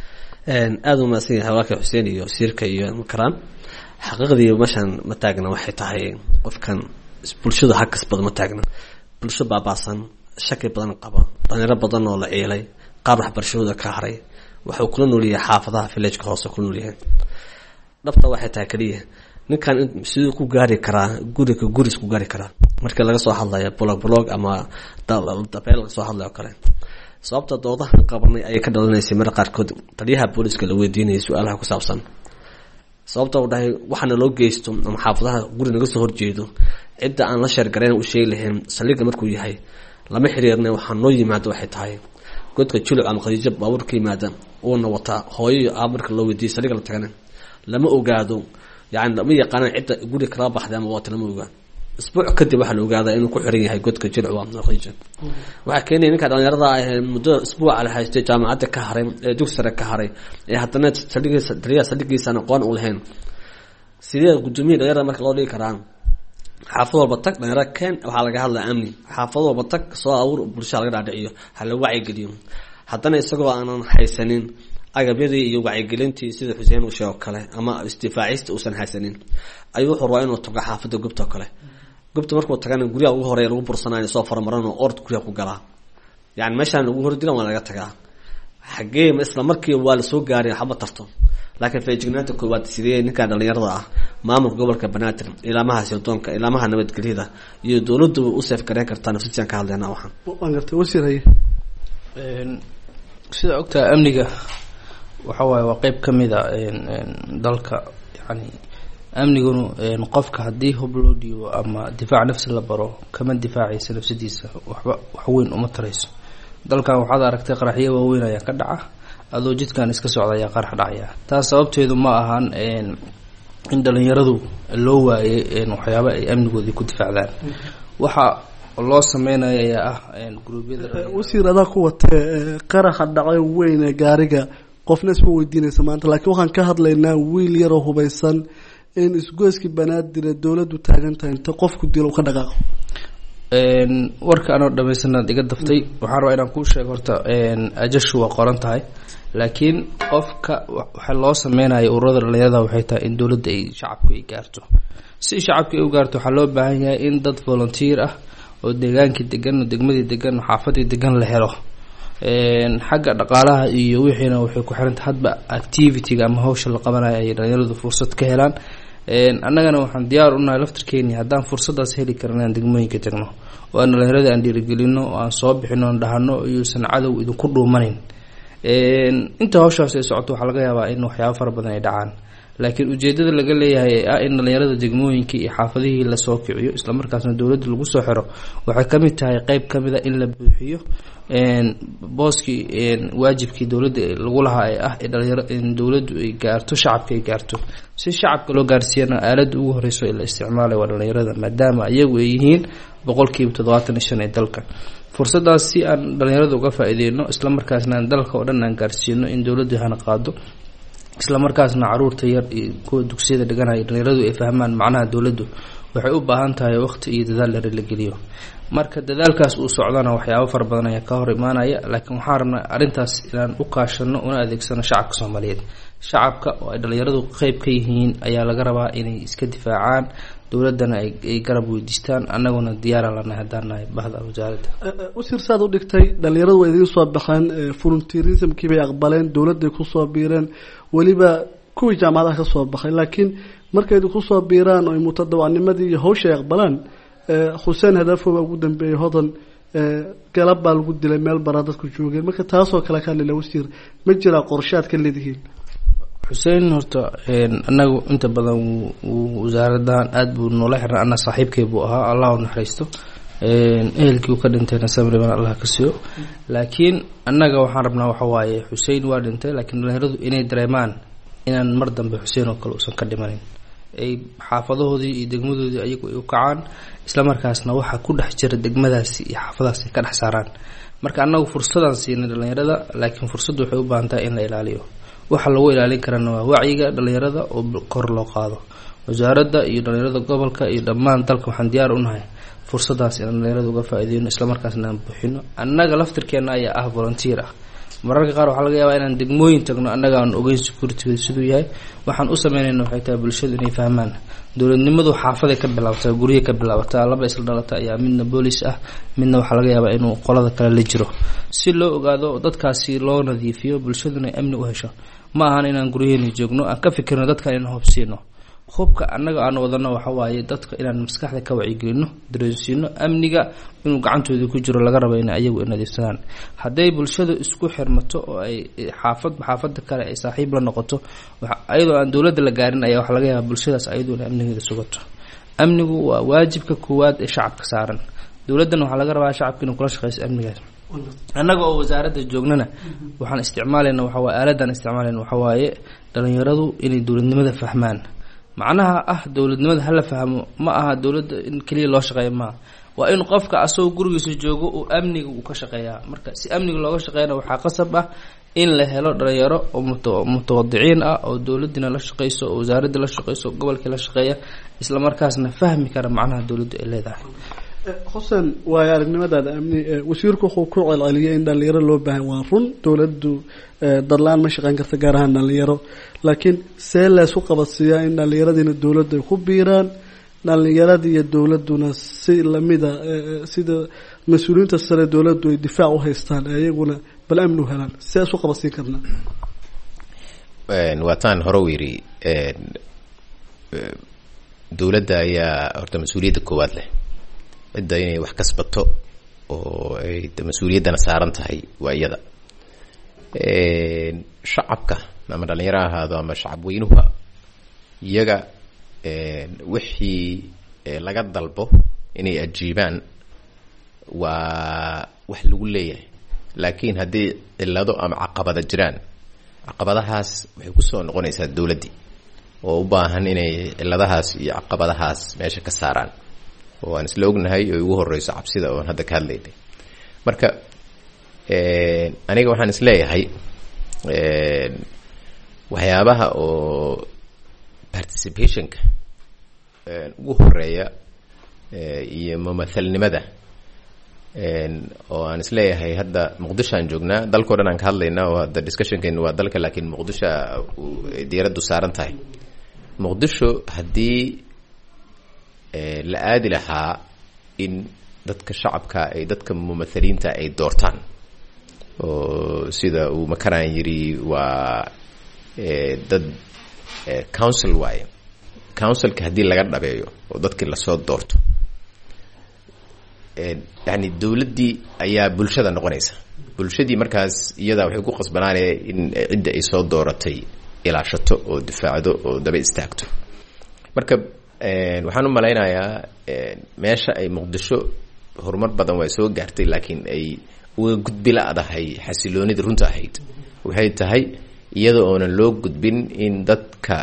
aada u mahadsan yahay walaalka xuseen iyo wasiirka iyo makaraan xaqiiqdii meeshaan ma taagna waxay tahay qofkan bulshada ha kasbada ma taagna bulsho baabaasan shaki badan qaba dhalinyaro badan oo la ciilay qaar waxbarashadooda ka haray wuxuu kula noolyahay xaafadaha villageka hoose kula noolyahay dhabta waxay tahay kaliya ninkan siduu ku gaari karaa guriga guris ku gaari karaa marka laga soo hadlayo blog blog ama dabeel laga soo hadlayo kale sababta doodaha qabanay ay ka dhalanaysay mar qaarkood taliyaha booliska la weydiinayay su'aalaha ku saabsan sababta uu dhahay waxana loo geysto ama xaafadaha guri naga soo horjeedo cidda aan la sheergareyn u sheegi lahayn saliga markuu yahay lama xiriirnay waxaa noo yimaado waxay tahay godka julug ama khadiijo baabuur ka yimaada uuna wataa hooyo iyo aab marka loo weydiiyey saliga la tagana lama ogaado yani lama yaqaanaan cidda guri kala baxday ama waata lama ogaa isbuuc kadib waxaa la ogaadaa inuu ku xiran yahay godka julug ama khadiijo waxaa keenaya ninka dhalinyarada ah muddo isbuuca la haystay jaamacadda ka haray ee dugsi sare ka haray ee haddana saldhigiisa taliyaha saldhigiisaan aqoon u lahayn sidee gudoomiye dhalinyarada marka loo dhigi karaa xaafad walba tag dhalinyaro keen waxaa laga hadlaa amni xaafad walba tag soo abuur bulshada laga dhaadhiciyo ha la wacyigeliyo haddana isagoo aanan haysanin agabyadii iyo wacyigelintii sida xuseen uu sheego kale ama isdifaacista uusan haysanin ayuu wuxuu rabaa inuu tago xaafadda gubta kale gubta markuu tagana guryaha ugu horeeya lagu bursanayo soo farmaran oo ord guryaha ku galaa yani meeshaan lagu hordilan waa laga tagaa xagee isla markii waa la soo gaaray waxba tarto laakiin feejignaanta koowaad sidee ninka dhalinyarada ah maamulka gobolka banaadir ilaamaha sirdoonka ilaamaha nabadgelyada iyo dowladdu u seef gareyn kartaa nafsiyan ka hadlayna waxaan waan gartay wasiiray een sida ogtaa amniga waxa waaye waa qayb kamid ah een dalka yani amniguna een qofka hadii hub loo dhiibo ama difaac nafsi la baro kama difaacaysa nafsidiisa waxba wax weyn uma tarayso dalkan waxaad aragtay qaraxyo waaweyn ayaa ka dhaca adoo jidkan iska socda ayaa qarax dhacaya taas sababteedu ma ahan een in dhalinyaradu loo waayay een waxyaabo ay amnigoodii ku difaacdaan waxa loo sameynaya ah een gruubyada wasiirada ku watay qaraxa dhacay weyn ee gaariga qofna isma weydiinaysa maanta laakiin waxaan ka hadlaynaa wiil yar oo hubaysan in isgoyski banaadir dawladdu taagan tahay inta qofku dilo ka dhaqaaqo warka anoo dhamaysanaad iga daftay waxaan rabaa inaan kuu sheego horta ajashu waa qoran tahay laakiin qofka waxa loo sameynayo ururada dhalinyarada waxay tahay in dowladda ay shacabku ay gaarto si shacabku ay u gaarto waxaa loo baahan yahay in dad volunteer ah oo deegaankii degan degmadii degan xaafadii degan la helo xagga dhaqaalaha iyo wixiina waxay ku xiran tahay hadba activity-ga ama hawsha la qabanayo ay dhalinyaradu fursad ka helaan annagana waxaan diyaar u nahay laftirkeeni haddaan fursadaas heli karin inaan degmooyinka tagno oo aan dhalinyarada aan dhiirigelino oo aan soo bixino aan dhahano iyuusan cadow idinku dhuumanin inta hawshaas ay socoto waxaa laga yaabaa in waxyaabo fara badan ay dhacaan laakiin ujeedada laga leeyahay ee ah in dhalinyarada degmooyinkii iyo xaafadihii lasoo kiciyo islamarkaasna dowladda lagu soo xiro waxay ka mid tahay qayb ka mid a in la buuxiyo booskii waajibkii dowladda lagu lahaa ee ah dhalinyaro in dowladdu ay gaarto shacabka ay gaarto si shacabka loo gaarsiiyana aaladda ugu horeyso ee la isticmaalay waa dhalinyarada maadaama iyagu ay yihiin boqolkiiba toddobaatan iyo shan ee dalka fursadaas si aan dhalinyarada uga faa'iideyno islamarkaasna aan dalka oo dhan aan gaarsiino in dowladdu hana qaado islamarkaasna caruurta yar iyo kuwa dugsiyada dhiganaya dhalinyaradu ay fahmaan macnaha dowladdu waxay u baahan tahay waqti iyo dadaal dheer la geliyo marka dadaalkaas uu socdana waxyaabo fara badan ayaa ka hor imaanaya laakiin waxaan rabnaa arrintaas inaan u kaashano una adeegsano shacabka soomaaliyeed shacabka oo ay dhalinyaradu qayb ka yihiin ayaa laga rabaa inay iska difaacaan dowladdana ay garab weydiistaan annaguna diyaaraan lanahay haddaan nahay bahda wasaaradda wasiir saad u dhigtay dhalinyaradu waa idiin soo baxeen volunteerismkii bay aqbaleen dowladday kusoo biireen weliba kuwii jaamacadaha ka soo baxay laakiin markay idinku soo biiraan oo ay mutadawacnimadii iyo hawsha ay aqbalaan xuseen hadaafo baa ugu dambeeyey hodan galab baa lagu dilay meel baraa dadku joogeen marka taasoo kale ka hadlila wasiir ma jiraa qorshaad ka leedihiin xuseen horta annagu inta badan wasaaradan aada buu noola xiran anna saaxiibkay buu ahaa allah u naxariisto ehelkii uu ka dhintayna samriban allah ka siiyo laakiin annaga waxaan rabnaa waxa waaye xuseen waa dhintay laakiin dhalinyaradu inay dareemaan inaan mar dambe xuseen oo kale uusan ka dhimanin ay xaafadahoodii iyo degmadoodii ayagu ay u kacaan islamarkaasna waxaa ku dhex jira degmadaasi iyo xaafadaas ay ka dhex saaraan marka annagu fursadaan siinay dhalinyarada laakiin fursaddu waxay u baahan tahay in la ilaaliyo waxa lagu ilaalin karana waa wacyiga dhalinyarada oo kor loo qaado wasaaradda iyo dhalinyarada gobolka iyo dhammaan dalka waxaan diyaar u nahay fursadaas inaan dhalinyarada uga faa'iideyno islamarkaasna aan buuxino annaga laftirkeena ayaa ah volunteer ah mararka qaar waxaa laga yaabaa inaan degmooyin tagno annaga aan ogeyn security siduu yahay waxaan u sameynayna waxay tahay bulshadu inay fahmaan dowladnimadu xaafaday ka bilaabataa gurye ka bilaabataa laba isla dhalata ayaa midna boolis ah midna waxaa laga yaabaa inuu qolada kale la jiro si loo ogaado dadkaasi loo nadiifiyo bulshaduna ay amni u hesho ma ahan inaan guryaheena joogno aan ka fikirno dadka inaan hubsiino hubka annaga aan wadano waxa waaye dadka inaan maskaxda ka wacyigelino dareensiino amniga inuu gacantooda ku jiro laga rabo inay ayagu nadiifsadaan hadday bulshadu isku xirmato oo ay xaafadba xaafada kale ay saaxiib la noqoto ayadoo aan dowladda la gaarin ayaa waxaa laga yaabaa bulshadaas ayadu inay amnigeeda sugato amnigu waa waajibka koowaad ee shacabka saaran dowladdana waxaa laga rabaa shacabka inuu kula shaqeyso amnigaas annaga oo wasaaradda joognana waxaan isticmaalayna waxaa waaye aaladaan isticmaalayna waxaa waaye dhalinyaradu inay dowladnimada fahmaan macnaha ah dowladnimada hala fahmo ma aha dowladda in keliya loo shaqeeyo maaha waa in qofka asagoo gurigiisa joogo uu amniga uu ka shaqeeyaa marka si amniga looga shaqeeyana waxaa qasab ah in la helo dhalinyaro oo mutawadiciin ah oo dowladdiina la shaqeyso oo wasaaradda la shaqeyso oo gobolkii la shaqeeya islamarkaasna fahmi kara macnaha dowladdu ay leedahay xuseen waayo aragnimadaada amni wasiirku wuxuu ku celceliyay in dhalinyaro loo baahan waa run dowladdu darlaan ma shaqeyn karta gaar ahaan dhalinyaro laakiin see leesu qabadsiiyaa in dhalinyaradiina dowladdu ay ku biiraan dhalinyaradii iyo dowladduna si lamida sida mas-uuliyiinta sare dowladdu ay difaac u haystaan ee iyaguna bal amni u helaan see isu qabadsiin karnaa waataan hore u yidhi dowladda ayaa horta mas-uuliyadda koowaad leh cidda inay wax kasbato oo ay mas-uuliyaddana saaran tahay waa iyada shacabka ama dhalinyaro ahaado ama shacab weynuha iyaga wixii laga dalbo inay ajiibaan waa wax lagu leeyahay laakiin haddii cilado ama caqabada jiraan caqabadahaas waxay kusoo noqonaysaa dowladdii oo u baahan inay ciladahaas iyo caqabadahaas meesha ka saaraan oo aan isla ognahay oo ugu horeyso cabsida oon hadda ka hadlaynay marka aniga waxaan isleeyahay waxyaabaha oo participationka ugu horeeya iyo mumathalnimada oo aan isleeyahay hadda muqdisho aan joognaa dalkao dhan aan ka hadlaynaa oo hadda discussionkeenu waa dalka laakiin muqdisho diyaaraddu saaran tahay muqdisho haddii la aadi lahaa in dadka shacabka ay dadka mumathaliinta ay doortaan oo sida uu makaraan yiri waa dad council waaye councilka haddii laga dhabeeyo oo dadkii lasoo doorto yani dowladdii ayaa bulshada noqonaysa bulshadii markaas iyadaa waxay ku qasbanaanaya in cidda ay soo dooratay ilaashato oo difaacdo oo daba istaagto marka waxaan u malaynayaa meesha ay muqdisho horumar badan waa soo gaartay laakiin ay uga gudbi la-dahay xasiloonida runta ahayd waxay tahay iyada oonan loo gudbin in dadka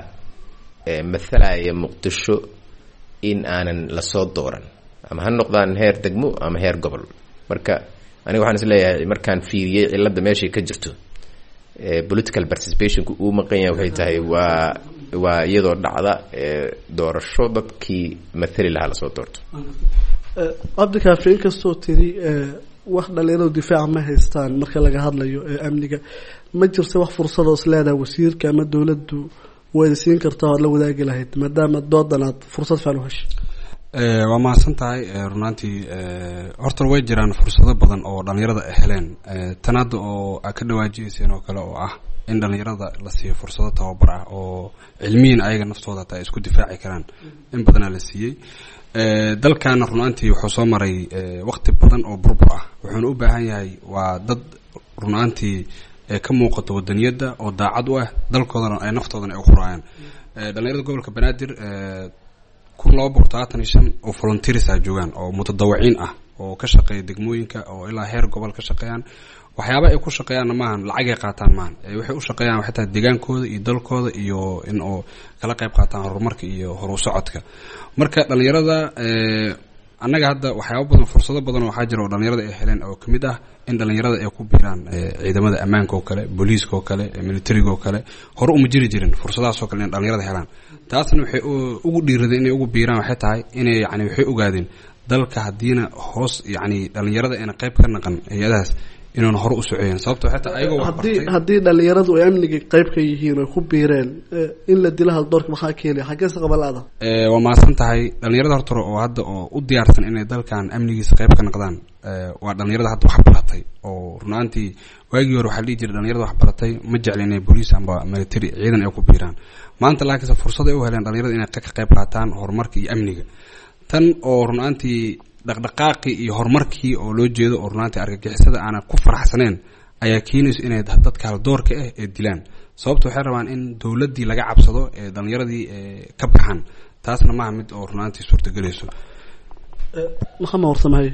mathalaya muqdisho in aanan lasoo dooran ama ha noqdaan heer degmo ama heer gobol marka aniga waxaan isleeyahay markaan fiiriyey cilada meeshay ka jirto political participationku uu maqan yahay waxay tahay waa waa iyadoo dhacda doorasho dadkii mathali lahaa lasoo doorto cabdikaafi inkastoo tiri wax dhalinyaradu difaaca ma haystaan marka laga hadlayo amniga ma jirta wax fursadoo is leedahay wasiirka ama dowladdu way siin kartaa oo la wadaagi lahayd maadaama doodan aad fursad fiican u heshay waa mahadsan tahay runaantii horta way jiraan fursado badan oo dhalinyarada ay heleen tan hadda oo aad ka dhawaajiyeyseen oo kale oo ah in dhalinyarada la siiyo fursado tababar ah oo cilmiyin ayaga naftooda hataa ay isku difaaci karaan in badanaa la siiyey dalkaana runaantii wuxuu soo maray waqti badan oo burbur ah wuxuuna u baahan yahay waa dad runaantii ka muuqato wadaniyadda oo daacad u ah dalkoodana ay naftoodana ay u quraayaan dhalinyarada gobolka banaadir kun laba boqol todobaatan iyo shan oo volunteers ah joogaan oo mutadawiciin ah oo ka shaqeeya degmooyinka oo ilaa heer gobol ka shaqeeyaan waxyaaba ay ku shaqeeyaanna maahan lacagay qaataan maahan waxay u shaqeeyaan xitaa deegaankooda iyo dalkooda iyo in oo kala qayb qaataan horumarka iyo horu socodka marka dhalinyarada annaga hadda waxyaaba badan fursado badan waxaa jira oo dhalinyarada ay heleen oo kamid ah in dhalinyarada ay ku biiraan ciidamada ammaanka oo kale booliiska oo kale militariga oo kale hore uma jiri jirin fursadahaas oo kale in dhalinyarada helaan taasna waxay ugu dhiiradeen inay ugu biiraan waxay tahay inay yani waxay ogaadeen dalka haddiina hoos yani dhalinyarada ayna qayb ka naqan hay-adahaas inuuna hore u socoyeen sababto xitaa ayagoo haddii haddii dhalinyaradu ay amniga qayb ka yihiin oo ku biireen in la dilo haldoorka maxaa keenaya xaggeesa qabalaada waa mahadsan tahay dhalinyarada horta oo hadda oo u diyaarsan inay dalkan amnigiisa qayb ka naqdaan waa dhalinyarada hadda wax baratay oo runaantii waagii hore waxaa dhihi jiray dhalinyarada wax baratay ma jecla inay booliis amba military ciidan ay ku biiraan maanta laakiinse fursad ay u heleen dhalinyarada inay ka qayb qaataan horumarka iyo amniga tan oo runaantii dhaqdhaqaaqii iyo horumarkii oo loo jeedo oo runaantii argagixisada aanan ku faraxsaneen ayaa keenayso inay dadka haldoorka ah ee dilaan sababta waxay rabaan in dowladdii laga cabsado ee dhalinyaradii ka baxaan taasna maaha mid oo runaantii suurtagelayso maxamed warsamahay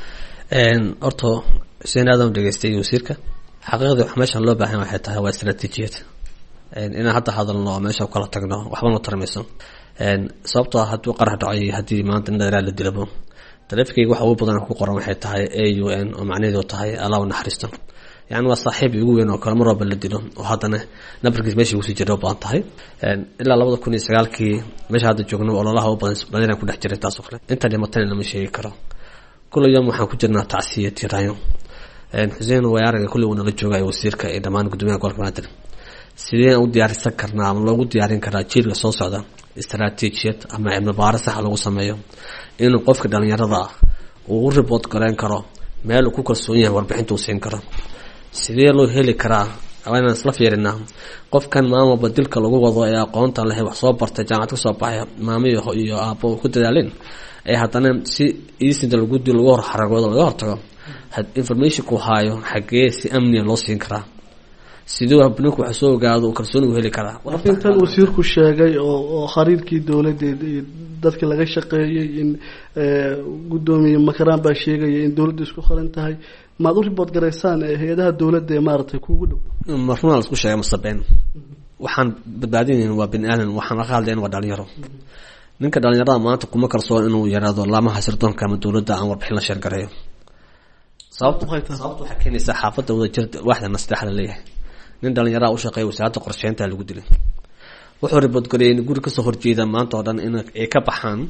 horta xuseen aadam dhegeystay wasiirka xaqiiqdii wax meeshan loo baahan waxay tahay waa istaraatiijiyad inaan hadda hadalno oo meesha kala tagno waxba noo tarmayso sababtoo ah hadduu qarax dhacay haddii maanta in dheeraa la dilabo taleefankayga waxa ugu badan ku qoran waxay tahay a u n oo macnaheedu tahay allah u naxariisto yani waa saaxiib igu weyn oo kale mar walba la dilo oo haddana nabarkiis meesha ugusii jira u badan tahay ilaa labada kun iyo sagaalkii meesha hadda joogno ololaha u badan dhalinyaraan ku dhex jiray taas oo kale inta dhimatana lama sheegi karo kulla yom waxaan ku jirnaa tacsiya tiraayo xuseen wayaaraga kulli uu nala joogay wasiirka iyo dhammaan gudoomiyaha gobolka banaadir sideen u diyaarisan karnaa ama loogu diyaarin karaa jiilka soo socda istaraatiijiyad ama cilmi baaris sax lagu sameeyo inuu qofka dhalinyarada ah uu u report gareyn karo meel uu ku kalsoon yahay warbixinta uu siin karo sidee loo heli karaa waan isla fiirinaa qofkan maamulba dilka lagu wado ee aqoonta leh wax soo bartay jaamacad ka soo baxay maamiyo iyo aabo ku dadaaleen ee haddana si iisinta lagu dilo lagu hor xaragoodo laga hortago had information ku haayo xagee si amni loo siin karaa sidoo abnuku waxa soo ogaado kalsooni u heli karaa intan wasiirku sheegay oo xariirkii dawladda iyo dadka laga shaqeeyay in gudoomiye makaraan baa sheegay in dawladdu isku xiran tahay ma u report gareysaan hay'adaha dawladda ee maartay kuugu dhow marnaa isku sheegay masabeen waxaan badbaadinayna waa bin aadan waxaan la hadlayn waa dhalinyaro ninka dhalinyarada maanta kuma kalsoon inuu yaraado laamaha sirdoonka ama dawladda aan warbixin la sheer gareeyo sababtu sababtu waxa keenaysa xaafadda wada jirta waxda nasdaxda leeyahay nin dhalinyarada u shaqeeya wasaaradda qorsheynta lagu dilay wuxuu report gareeyay guri ka soo horjeeda maanta oo dhan in ay ka baxaan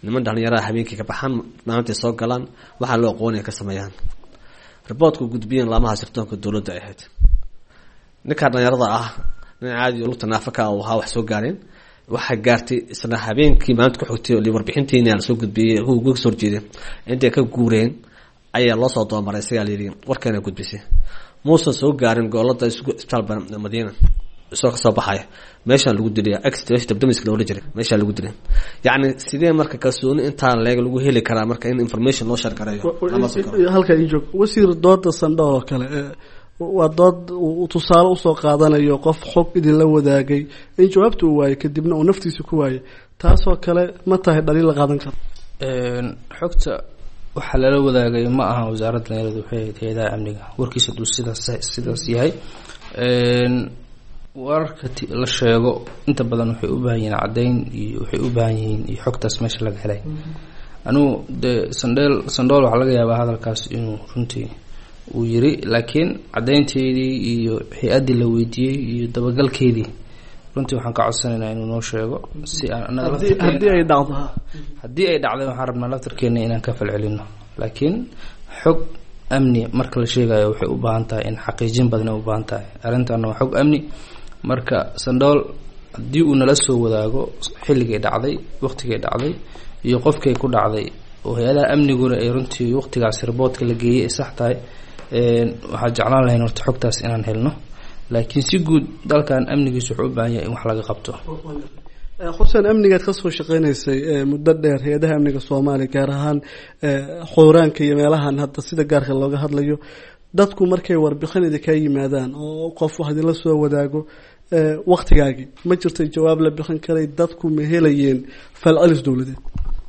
niman dhalinyarada habeenkii ka baxaan maalintii soo galaan waxaa loo aqoonaya ka sameeyaan riboodku gudbiyeen laamaha sirdoonka dowladda ay ahayd ninka dhalinyarada ah nin caadi oo lugta naafaka oo ha wax soo gaareen waxa gaartay isla habeenkii maalinta ku xigtay oo warbixintiina la soo gudbiyay uu uga soo jeeday intay ka guureen ayaa loo soo doomaray isaga leeyahay warkana gudbisay muusan soo gaarin goolada isbitaal Madiina soo ka soo baxay meesha lagu dilay extraction dabdamiska loo jiray meesha lagu dilay yaani sidee marka kalsooni inta leeg lagu heli karaa marka in information loo shar gareeyo halka ay joog wasiir dooda Sandhool kale waa dood uu tusaale u soo qaadanayo qof xog idin la wadaagay in jawaabtu uu waayay kadibna uu naftiisa ku waayay taasoo kale ma tahay dhaliil la qaadan karo een xogta waxa la wadaagay ma aha wasaaradda dhalinyarada waxay hay'adaha amniga warkiisa duu sidaas sidaas yahay een warka la sheego inta badan waxay u baahan yihiin cadeyn iyo waxay u baahan yihiin iyo xogtaas meesha laga helay anu de Sandhool Sandhool waxa laga yaabaa hadalkaas inuu runtii uu yiri laakiin cadeynteedii iyo hay'adii la weydiiyay iyo dabagalkeedii runtii waxaan ka codsanaynaa inuu noo sheego si aan hadii ay dhacdo hadii ay dhacdo waxaan rabnaa laftarkeena inaan ka falcelino laakiin xog amni marka la sheegayo waxay u baahan tahay in xaqiijin badan u baahan tahay arrintan waa xog amni marka Sandhool hadii uu nala soo wadaago xilligii dhacday waqtigii dhacday iyo qofkii ku dhacday oo hay'adaha amniguna ay runtii waqtigaas reportka la geeyay sax tahay een waxa jeclaan lahayn horta xogtaas inaan helno laakiin si guud dalkan amnigiisu wuxuu u baahan yahay in wax laga qabto xuseen amniga ka soo shaqeynaysay muddo dheer hay'adaha amniga Soomaaliya gaar ahaan xooraanka iyo meelahan hadda sida gaarka looga hadlayo dadku markay warbixinada ka yimaadaan oo qof wax la soo wadaago waqtigaagi ma jirto jawaab la bixin karay dadku ma helayeen falcelis dawladeed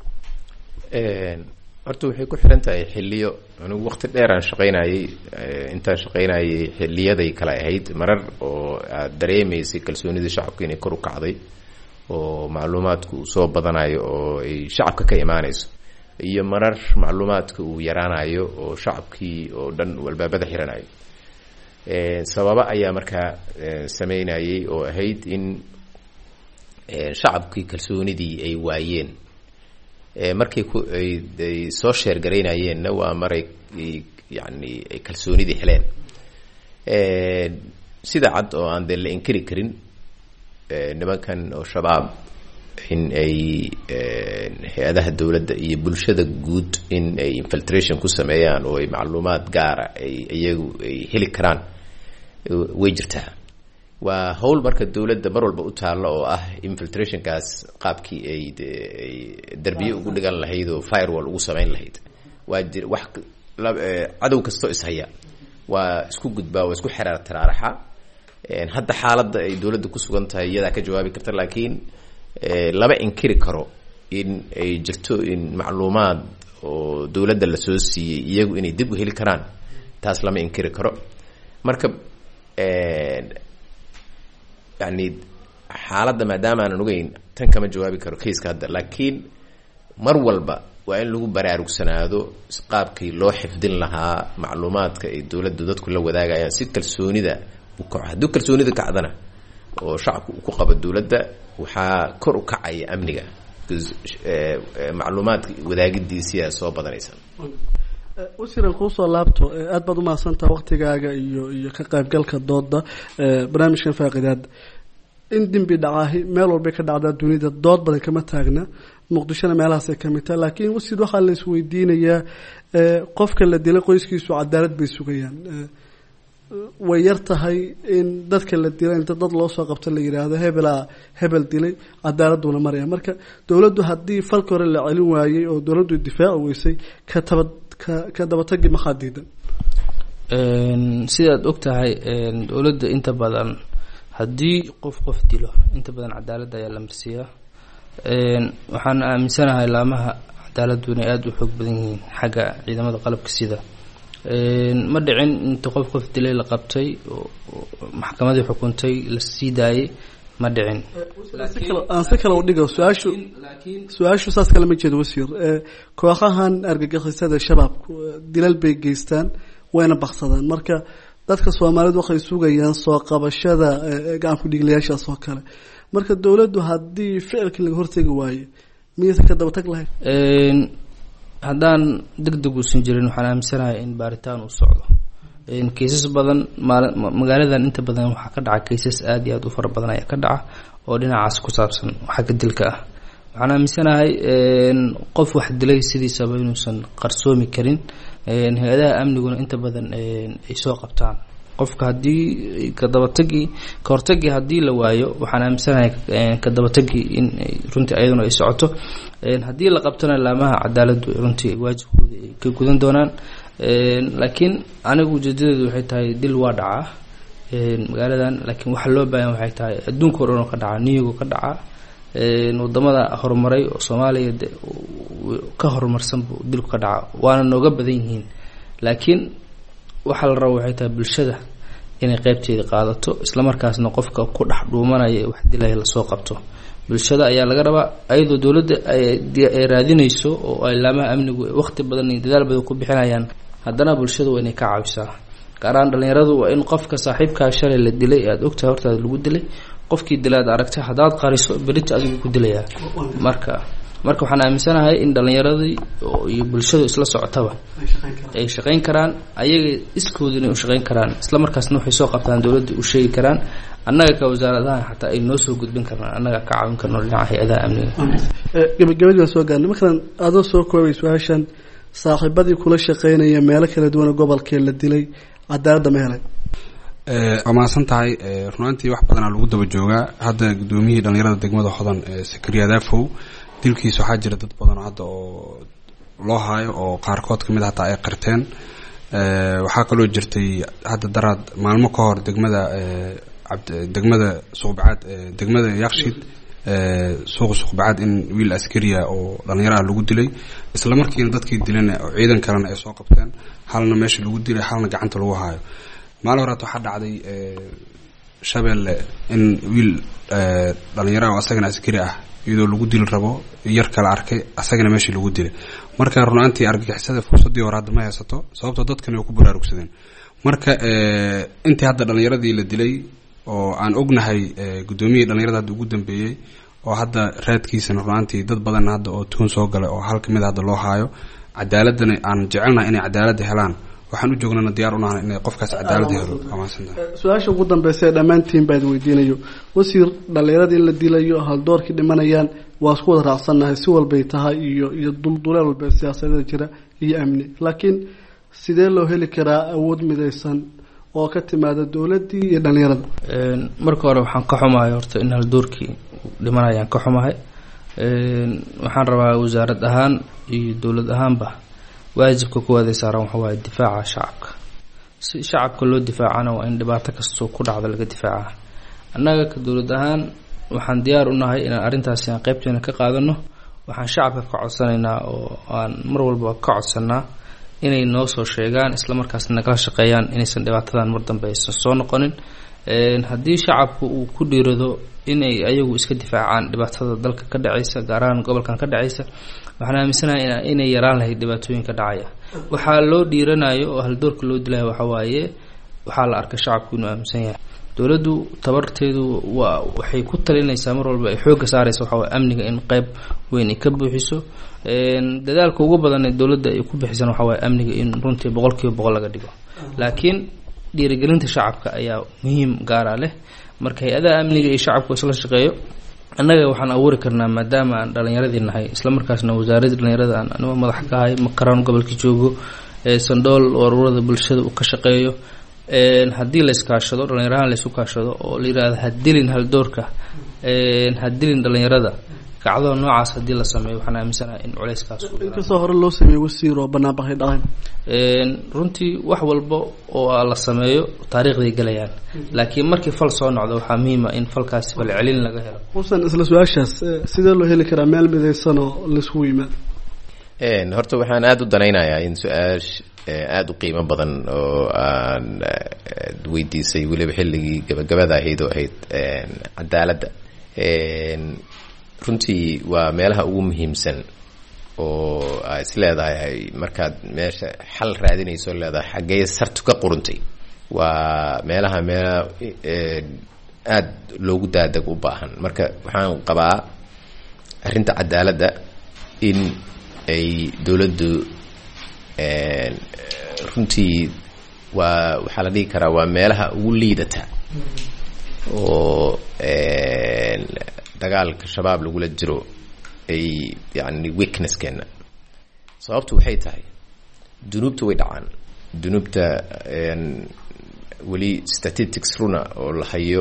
een horta waxay ku xiran tahay xilliyo anigu waqti dheer aan shaqeynayay inta shaqeynayay xilliyaday kala ahayd marar oo aad dareemaysay kalsoonida shacabka inay kor u kacday oo macluumaadku soo badanayo oo ay shacabka ka imaanayso iyo marar macluumaadka uu yaraanayo oo shacabkii oo dhan walbaabada xiranayo ee sababa ayaa marka sameynayay oo ahayd in shacabkii kalsoonidii ay waayeen ee markii ku ay soo sheer gareynayeenna waa maray yani ay kalsoonidii heleen ee sida cad oo aan la inkiri karin nimankan oo shabaab in ay hay'adaha dawladda iyo bulshada guud in ay infiltration ku sameeyaan oo ay macluumaad gaar ah ay iyagu ay heli karaan way jirtaa waa hawl marka dawladda mar walba u taalo oo ah infiltrationkaas qaabkii ay darbiye ugu dhigan lahayd oo firewall ugu sameyn lahayd waa jir wax cadow kasto is haya waa isku gudbaa waa isku xiraar taraaraxa een hadda xaaladda ay dawladda ku sugan tahay iyada ka jawaabi karta laakiin ee laba inkiri karo in ay jirto in macluumaad oo dawladda la soo siiyay iyagu inay dib u heli karaan taas lama inkiri karo marka ee yani xaaladda maadaama aan ogeyn tan kama jawaabi karo case-ka hadda laakiin mar walba waa in lagu baraarugsanaado qaabkii loo xifdin lahaa macluumaadka ay dawladdu dadku la wadaagayaan si kalsoonida u kaco haddii kalsoonida kacdana oo shacabku ku qabo dawladda waxaa kor u kacaya amniga macluumaadka wadaagidiisa soo badanaysa wasiiran ku soo laabto aad baad u mahadsantahay waqtigaaga iyo iyo ka qaybgalka dooda barnaamijkan faaqidaad in dimbi dhacaahi meel walba ka dhacdaa dunida dood badan kama taagna muqdishona meelahaas ay kamid tahay laakiin wasiir waxaa la isweydiinayaa qofka la dilay qoyskiisu cadaalad bay sugayaan way yar tahay in dadka la dilay inta dad loo soo qabto la yiraahdo hebelaa hebel dilay cadaaladdu la maraya marka dawladdu haddii falka hore la celin waayay oo dawladdu difaaci weysay ka tabad ka ka dabatagi maxaa diidan een sidaad ogtahay een dawladda inta badan haddii qof qof dilo inta badan cadaaladda ayaa la marsiiyaa een waxaan aaminsanahay laamaha cadaaladdu inay aada u xoog badan yihiin xagga ciidamada qalabka sida een ma dhicin inta qof qof dilay la qabtay oo maxkamadii xukuntay la sii daayay ma dhicin aan si kale u dhigo su-aashu su-aashu saas kale ma jeedo wasiir kooxahan argagixisada shabaabku dilal bay geystaan wayna baksadaan marka dadka Soomaalidu waxay sugayaan soo qabashada gacan ku dhiglayaashaas oo kale marka dawladdu haddii ficilkii laga hortagi waayo miyaysan ka daba tag lahayn haddaan deg deg uusan jirin waxaan aaminsanahay in baaritaan uu socdo kaysas badan magaaladan inta badan waxaa ka dhaca kaysas aad iyo aad u fara badan ayaa ka dhaca oo dhinacaas ku saabsan xagga dilka ah waxaan aaminsanahay qof wax dilay sidiisaba inuusan qarsoomi karin hay-adaha amniguna inta badan ay soo qabtaan qofka haddii kadabatagii ka hortagii haddii la waayo waxaan aaminsanahay kadabatagii in runtii ayaduna ay socoto haddii la qabtana laamaha cadaaladdu runtii waajibkooda ay ka gudan doonaan laakiin anigu ujeedadeedu waxay tahay dil waa dhacaa magaaladan laakiin waxa loo baahan waxay tahay adduunka o dhan oo ka dhaca niyago ka dhaca wadamada horumaray oo soomaaliya ka horumarsan buu dilku ka dhaca waana nooga badan yihiin laakiin waxaa la raba waxay tahay bulshada inay qaybteeda qaadato isla markaasna qofka ku dhex dhuumanaya wax dilaya lasoo qabto bulshada ayaa laga rabaa ayadoo dowladda ay raadinayso oo ay laamaha amnigu waqti badan iyo dadaal badan ku bixinayaan haddana bulshada waa inay ka caawisaa gaar ahaan dhalinyaradu waa in qofka saaxiibkaa shalay la dilay aada ogtahay hortaada lagu dilay qofkii dilaad aragtay haddaad qariso berita adigu ku dilayaa marka marka waxaan aaminsanahay in dhalinyaradii iyo bulshadu isla socotaba ay shaqayn karaan ayaga iskooda inay u shaqayn karaan isla markaasna waxay soo qabtaan dowladda u sheegi karaan annaga ka wasaaradaha xataa ay noo soo gudbin karnaan annaga ka caawin karno dhinaca hay-adaha amniga gabagabadii waan soo gaarnay markalan adoo soo koobay su-aashan saaxiibadii kula shaqaynaya meelo kala duwan gobolkee la dilay cadaaladda ma helay waa mahadsan tahay runaantii wax badanaa lagu daba joogaa hadda gudoomiyihii dhalinyarada degmada hodan sakariya daafow dilkiisa waxaa jira dad badan hadda oo loo haayo oo qaarkood kamid hataa ay qirteen waxaa kaloo jirtay hadda daraad maalmo ka hor degmada degmada suuqbacaad degmada yakshiid suuqa suuqbacaad in wiil askariya oo dhalinyaro ah lagu dilay isla markiina dadkii dilan oo ciidan kalena ay soo qabteen halna meesha lagu dilay halna gacanta lagu haayo maalin horaad waxaa dhacday shabeelle in wiil dhalinyaro oo asagana askari ah iyadoo lagu dili rabo yar kala arkay asagana meeshii lagu dilay marka runaantii argagixisada fursadii hore hadda ma haysato sababtoo dadkani way ku baraarugsadeen marka intii hadda dhalinyaradii la dilay oo aan ognahay gudoomiyihii dhalinyarada hadda ugu dambeeyey oo hadda raadkiisana runaantii dad badan hadda oo tuun soo galay oo hal kamid hadda loo haayo cadaaladana aan jecelnahay inay cadaalada helaan waxaan u joognana diyaar u nahay inay qofkaas cadaalad helo su-aasha ugu dambeysa ee dhammaantiin baa idin weydiinayo wasiir dhalinyarada in la dilayo haldoorkii dhimanayaan waa isku wada raacsannahay si walbay tahay iyo iyo dulduleel walba siyaasadada jira iyo amni laakiin sidee loo heli karaa awood midaysan oo ka timaada dowladdii iyo dhalinyarada marka hore waxaan ka xumahay horta in haldoorkii dhimanayaan ka xumahay waxaan rabaa wasaarad ahaan iyo dowlad ahaanba waajibka kuwaad ay saaran waxa waaye difaaca shacabka si shacabka loo difaacana waa in dhibaato kastoo ku dhacda laga difaaca annaga ka dowlad ahaan waxaan diyaar u nahay inaan arrintaasi aan qaybteena ka qaadano waxaan shacabka ka codsanaynaa oo aan mar walba ka codsanaa inay noo soo sheegaan isla markaasna nagala shaqeeyaan inaysan dhibaatadan mar dambe aysan soo noqonin haddii shacabku uu ku dhiirado inay ayagu iska difaacaan dhibaatada dalka ka dhacaysa gaar ahaan gobolkan ka dhacaysa waxaan aaminsanahay inay yaraan lahayd dhibaatooyinka dhacaya waxaa loo dhiiranayo oo haldoorka loo dilayo waxa waaye waxaa la arkay shacabku inuu aaminsan yahay dowladdu tabarteedu waa waxay ku talinaysaa mar walba ay xoogga saaraysa waxa waaye amniga in qayb weyn ay ka buuxiso dadaalka ugu badan ee dowladda ay ku bixisana waxa waaye amniga in runtii boqolkiiba boqol laga dhigo laakiin dhiirigelinta shacabka ayaa muhiim gaara leh marka hay-adaha amniga iyo shacabku isla shaqeeyo annaga waxaan abuuri karnaa maadaama aan dhalinyaradii nahay isla markaasna wasaaradda dhalinyarada aan anigoo madax ka ahay makaraan gobolka joogo sandool ururada bulshada uu ka shaqeeyo haddii la iskaashado dhalinyarahaan la isu kaashado oo la yidhaahdo hadilin haldoorka hadilin dhalinyarada kacdada noocaas haddii la sameeyo waxaan aaminsanahay in culeyskaas inkastoo hore loo sameeyo wasiir oo banaanbaxay dhacay runtii wax walba oo la sameeyo taariikhday gelayaan laakiin markii fal soo noqdo waxaa muhiima in falkaasi falcelin laga helo xusan isla su-aashaas sidee loo heli karaa meel midaysan oo laisugu yimaado horta waxaan aada u danaynayaa in su-aash aada u qiimo badan oo aan weydiisay weliba xilligii gabagabada ahayd oo ahayd cadaaladda runtii waa meelaha ugu muhiimsan oo aa is leedahay markaad meesha xal raadinayso leedahay xaggee sartu ka quruntay waa meelaha meelaha aada loogu daadeg u baahan marka waxaan qabaa arrinta cadaaladda in ay dowladdu runtii waa waxaa la dhihi karaa waa meelaha ugu liidata oo dagaalka shabaab lagula jiro ay yani weaknesskeenna. sababtu waxay tahay dunuubta way dhacaan, dunuubta weli statistics runa oo la hayo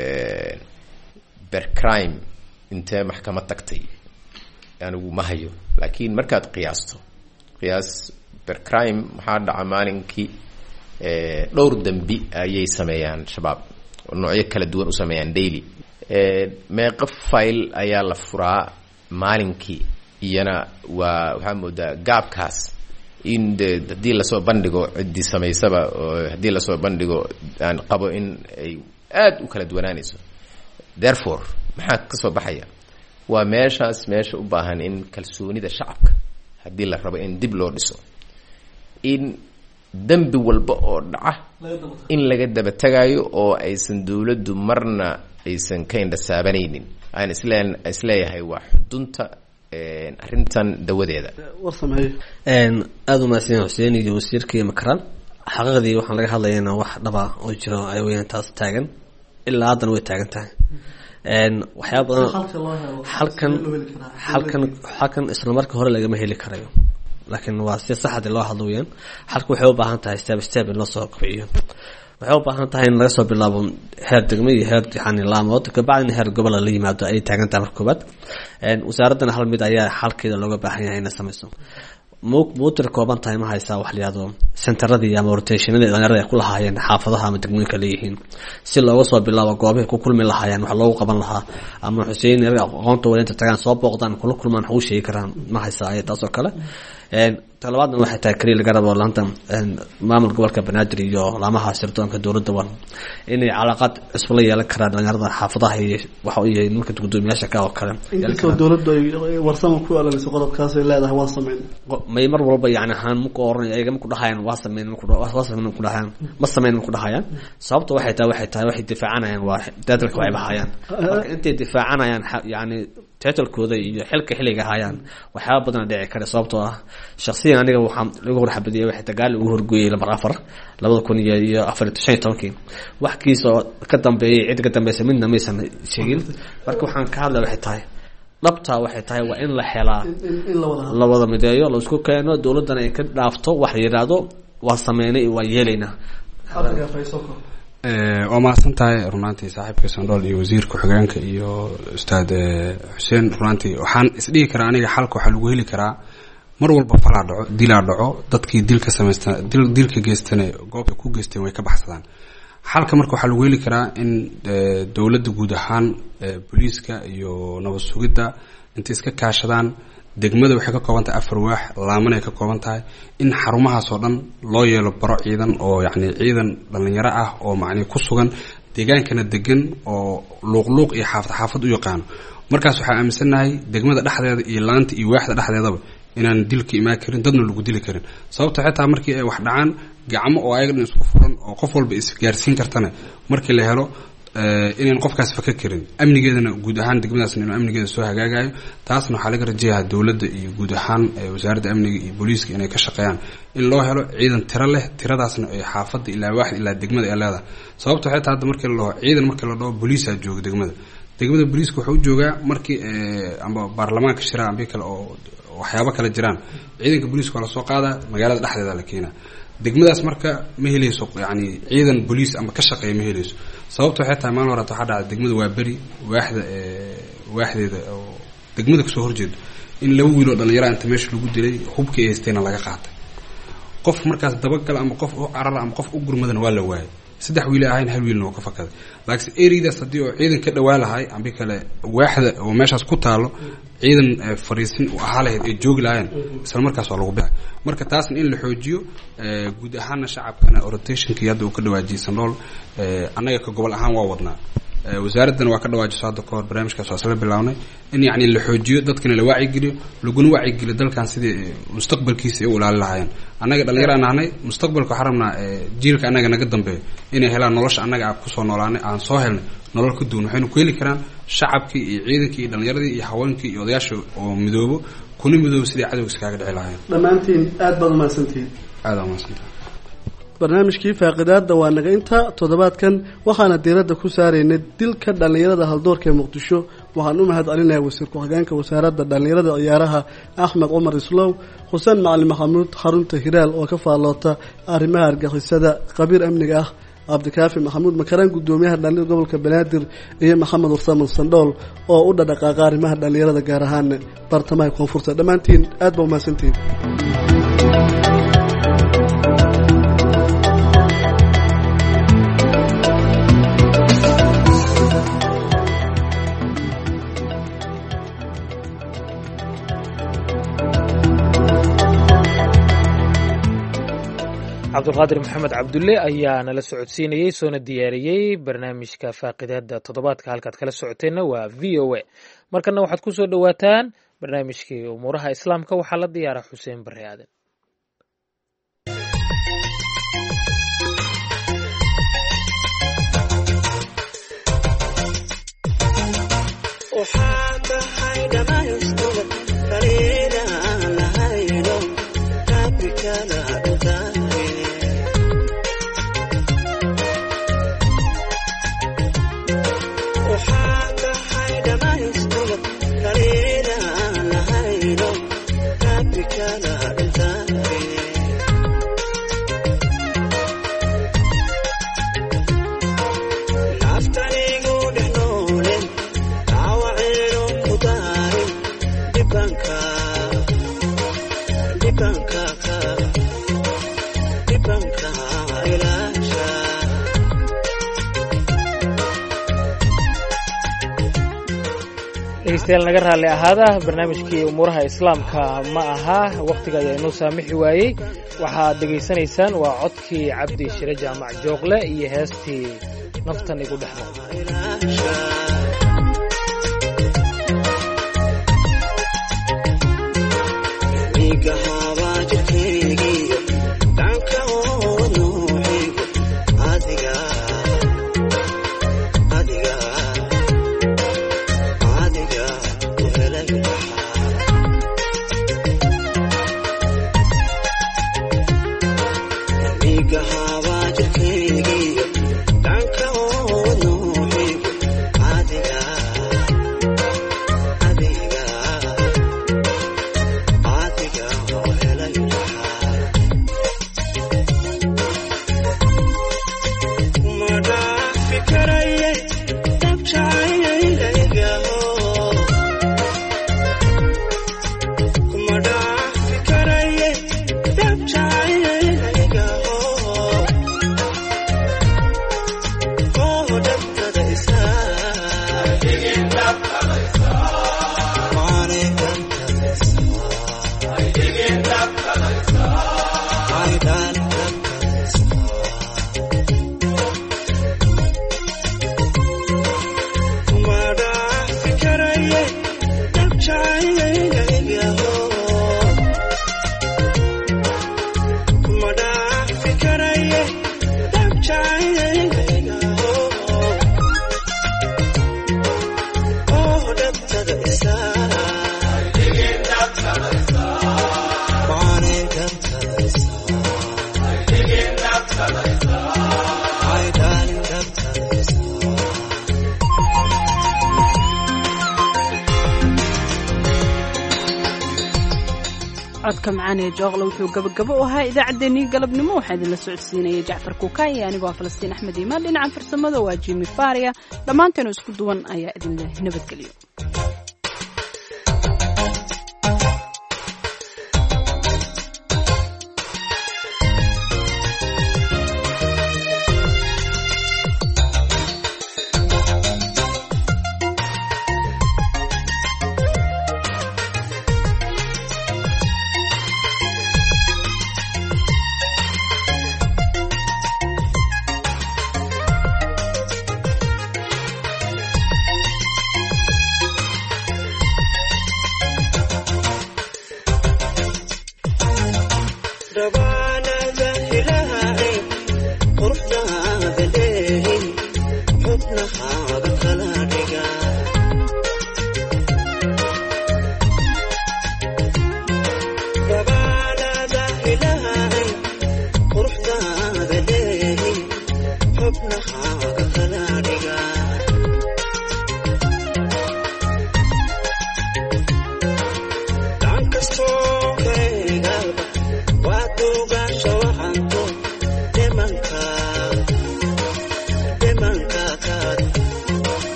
ber crime intee maxkamad tagtay anigu ma hayo, laakiin markaad qiyaasto qiyaas ber crime maxaa dhaca maalinkii dhowr dambi ayay sameeyaan shabaab oo noocyo kala duwan u sameeyaan daily. meeqa file ayaa la furaa maalinkii, iyana waa waxaa moodaa gaabkaas in haddii lasoo bandhigo ciddii samaysaba oo haddii lasoo bandhigo aan qabo in ay aad u kala duwanaanayso. therefore maxaa ka soo baxaya waa meeshaas meesha u baahan in kalsoonida shacabka haddii la rabo in dib loo dhiso, in dembi walba oo dhaca in laga daba tagayo oo aysan dowladdu marna aysan ka indhasaabanaynin. aan isleen isleeyahay waa xudunta arrintan dawadeeda. aada u mahadsan xuseen iyo wasiirkii makaran. xaqiiqdii waxaan laga hadlayaa wax dhaba oo jiro ay weeyaan taas taagan ilaa haddana way taagan tahay. waxyaaba badan halkan halkan halkan isla marka hore lagama heli karayo, laakiin waa si sax ah loo hadlo weeyaan. halka waxay u baahan tahay step step in loo soo kiciyo. waxay u baahan tahay in laga soo bilaabo heer degmo iyo heer yani laamood kabacdina heer gobol la yimaado ay taagan tahay marka koobaad. wasaaradana hal mid ayaa xalkeeda looga baahan yahay inay samayso. muutir kooban tahay ma haysaa wax liyaado centeradii ama rotationada dhalinyarada ay ku lahaayeen xaafadaha ama degmooyinka leeyihiin, si looga soo bilaabo goobaha ku kulmi lahaayeen wax loogu qaban lahaa, ama xuseen iyaga aqoonta wadaynta tagaan soo booqdaan kula kulmaan wax u sheegi karaan ma haysaa ay taas oo kale. talabaadna waxay tahay kaliya laga rabo laanta maamul gobolka banaadir iyo laamaha sirdoonka dowladda waa inay calaaqad cusub la yeelan karaan dhalinyarada xaafadaha iyo waxa uu yahay marka gudoomiyaasha ka oo kale. inkastoo dowladdu ay warsamo ku alalisay qodobkaas ay leedahay waa sameyn may mar walba yani ahaan ma ku oran ayaga ma ku dhahayaan waa sameyn ma ku waa sameyn ma ku dhahayaan ma sameyn ma ku dhahayaan. sababta waxay tahay waxay tahay waxay difaacanayaan waa dadalka ay bahayaan, marka intay difaacanayaan yani title-kooda iyo xilka xiliga hayaan waxyaaba badan dhici kara. sababtoo ah shakhsiyan aniga waxaan lagu horxabadiyay waxa dagaal ugu horgooyay lambar afar labada kun iyo afar iyo toban wax kiiso ka dambeeyay cid ka dambeysay midna maysan sheegin. marka waxaan ka hadlay waxay tahay dhabta waxay tahay waa in la helaa la wada mideeyo la isku keeno, dowladana ay ka dhaafto wax yiraahdo waa sameynay waa yeelayna. waa mahadsan tahay runaantii saaxiibka Sandol iyo wasiirka xogeenka iyo ustaad Xuseen. runaantii waxaan isdhihi karaa aniga xalka waxa lagu heli karaa mar walba falaa dhaco dilaa dhaco dadkii dilka sameystaan dil dilka geystana goobta ku geysteen way ka baxsadaan. xalka marka waxa lagu heli karaa in dowladda guud ahaan booliiska iyo nabad sugidda inta iska kaashadaan. degmada waxay ka kooban tahay afar waax, laamana ay ka kooban tahay in xarumahaas oo dhan loo yeelo baro ciidan oo yacni ciidan dhalinyaro ah oo macni ku sugan deegaankana degan oo luuqluuq iyo xaafad xaafad u yaqaano. markaas waxaa aaminsanahay degmada dhexdeeda iyo laanta iyo waaxda dhexdeedaba inaan dilka imaan karin, dadna lagu dili karin. sababta xitaa markii ay wax dhacaan gacmo oo ayaga dhan isku furan oo qof walba isgaarsiin kartana markii la helo inaan qofkaas faka karin, amnigeedana guud ahaan degmadaasna inuu amnigeeda soo hagaagayo. taasna waxaa laga rajayaa dowladda iyo guud ahaan wasaaradda amniga iyo booliiska inay ka shaqeeyaan in loo helo ciidan tiro leh, tiradaasna ay xaafadda ilaa waaxid ilaa degmada ay leedahay. sababta xitaa hadda markii la dhaho ciidan markii la dhaho booliisaa jooga degmada degmada booliiska wuxuu u joogaa markii amba baarlamaanka shiraa ambi kale oo waxyaabo kala jiraan, ciidanka booliiska waa lasoo qaadaa magaalada dhexdeeda la keenaa. degmadaas marka ma helayso yani ciidan booliis ama ka shaqeeya ma helayso. sababta waxay tahay maalin horeeta waxaa dhacday degmada waa beri waaxda waaxdeeda oo degmada kasoo horjeedo in laba wiil oo dhalinyaro inta meesha lagu dilay hubkii ay haystayna laga qaatay. qof markaas dabagala ama qof u carara ama qof u gurmadana waa la waayay. saddex wiil ahayn hal wiilna waa ka fakaday. laakiin ereydaas haddii oo ciidan ka dhawaa lahay ambi kale waaxda oo meeshaas ku taalo ciidan fariisin u ahaa lahayd ay joogi lahayn isla markaas waa lagu bixi. marka taasna in la xoojiyo guud ahaanna shacabkana rotationkii hadda uu ka dhawaajiyay Sandol annaga ka gobol ahaan waa wadnaa. wasaaradana waa ka dhawaajiso hadda ka hor barnaamijkaas waa isla bilawnay in yacni la xoojiyo dadkana la wacyigeliyo laguna wacyigeliyo dalkan sidii mustaqbalkiisa ay u ilaali lahaayeen. annaga dhalinyaro aan nahnay mustaqbalka waxaan rabnaa jiilka annaga naga dambeeyo inay helaan nolosha annaga aan kusoo noolaanay aan soo helnay nolol ka duwan. waxaynu ku heli karaan shacabkii iyo ciidankii iyo dhalinyaradii iyo haweenkii iyo odayaasha oo midoobo kuna midooba sidii cadowga iskaaga dhici lahayn. dhammaantiin aad baad umahadsantihiin. aad umahadsantahay. barnaamijkii faaqidaada waa naga inta toddobaadkan waxaana diiradda ku saaraynay dilka dhallinyarada haldoorka ee muqdisho. waxaan u mahad celinayaa wasiir ku-xigeenka wasaaradda dhallinyarada ciyaaraha axmed cumar islow, xuseen macalin maxamuud xarunta hiraal oo ka faalloota arrimaha argixisada qabiir amniga ah, cabdikaafi maxamuud makaraan guddoomiyaha dhallinyarada gobolka banaadir, iyo maxamed warsaman sandhool oo u dhadhaqaaqa arrimaha dhallinyarada gaar ahaan bartamaha koonfurta. dhammaantiin aad baa umahadsantihiin. cabdulqaadir maxamed cabdulle ayaa nala socodsiinayey soona diyaariyey barnaamijka faaqidaada toddobaadka. halkaad kala socoteenna waa v o a. markana waxaad ku soo dhowaataan barnaamijkii umuuraha islaamka. waxaa la diyaara xuseen barre aadan. dhegeystayaal naga raalli ahaada, barnaamijkii umuuraha islaamka ma aha, wakhtiga ayaa inoo saamixi waayey. waxaad dhegaysanaysaan waa codkii cabdi shire jaamac jooqle iyo heestii naftan igu dhex codka macaan ee jooqle wuxuu gabagabo u ahaa idaacaddeenii galabnimo. waxaa idinla socodsiinayay jacfar kuukaan iyo anigoo falastiin axmed iimaan. dhinaca farsamada waa jimi faria. dhammaanteenu isku duwan ayaa idinleh nabadgelyo.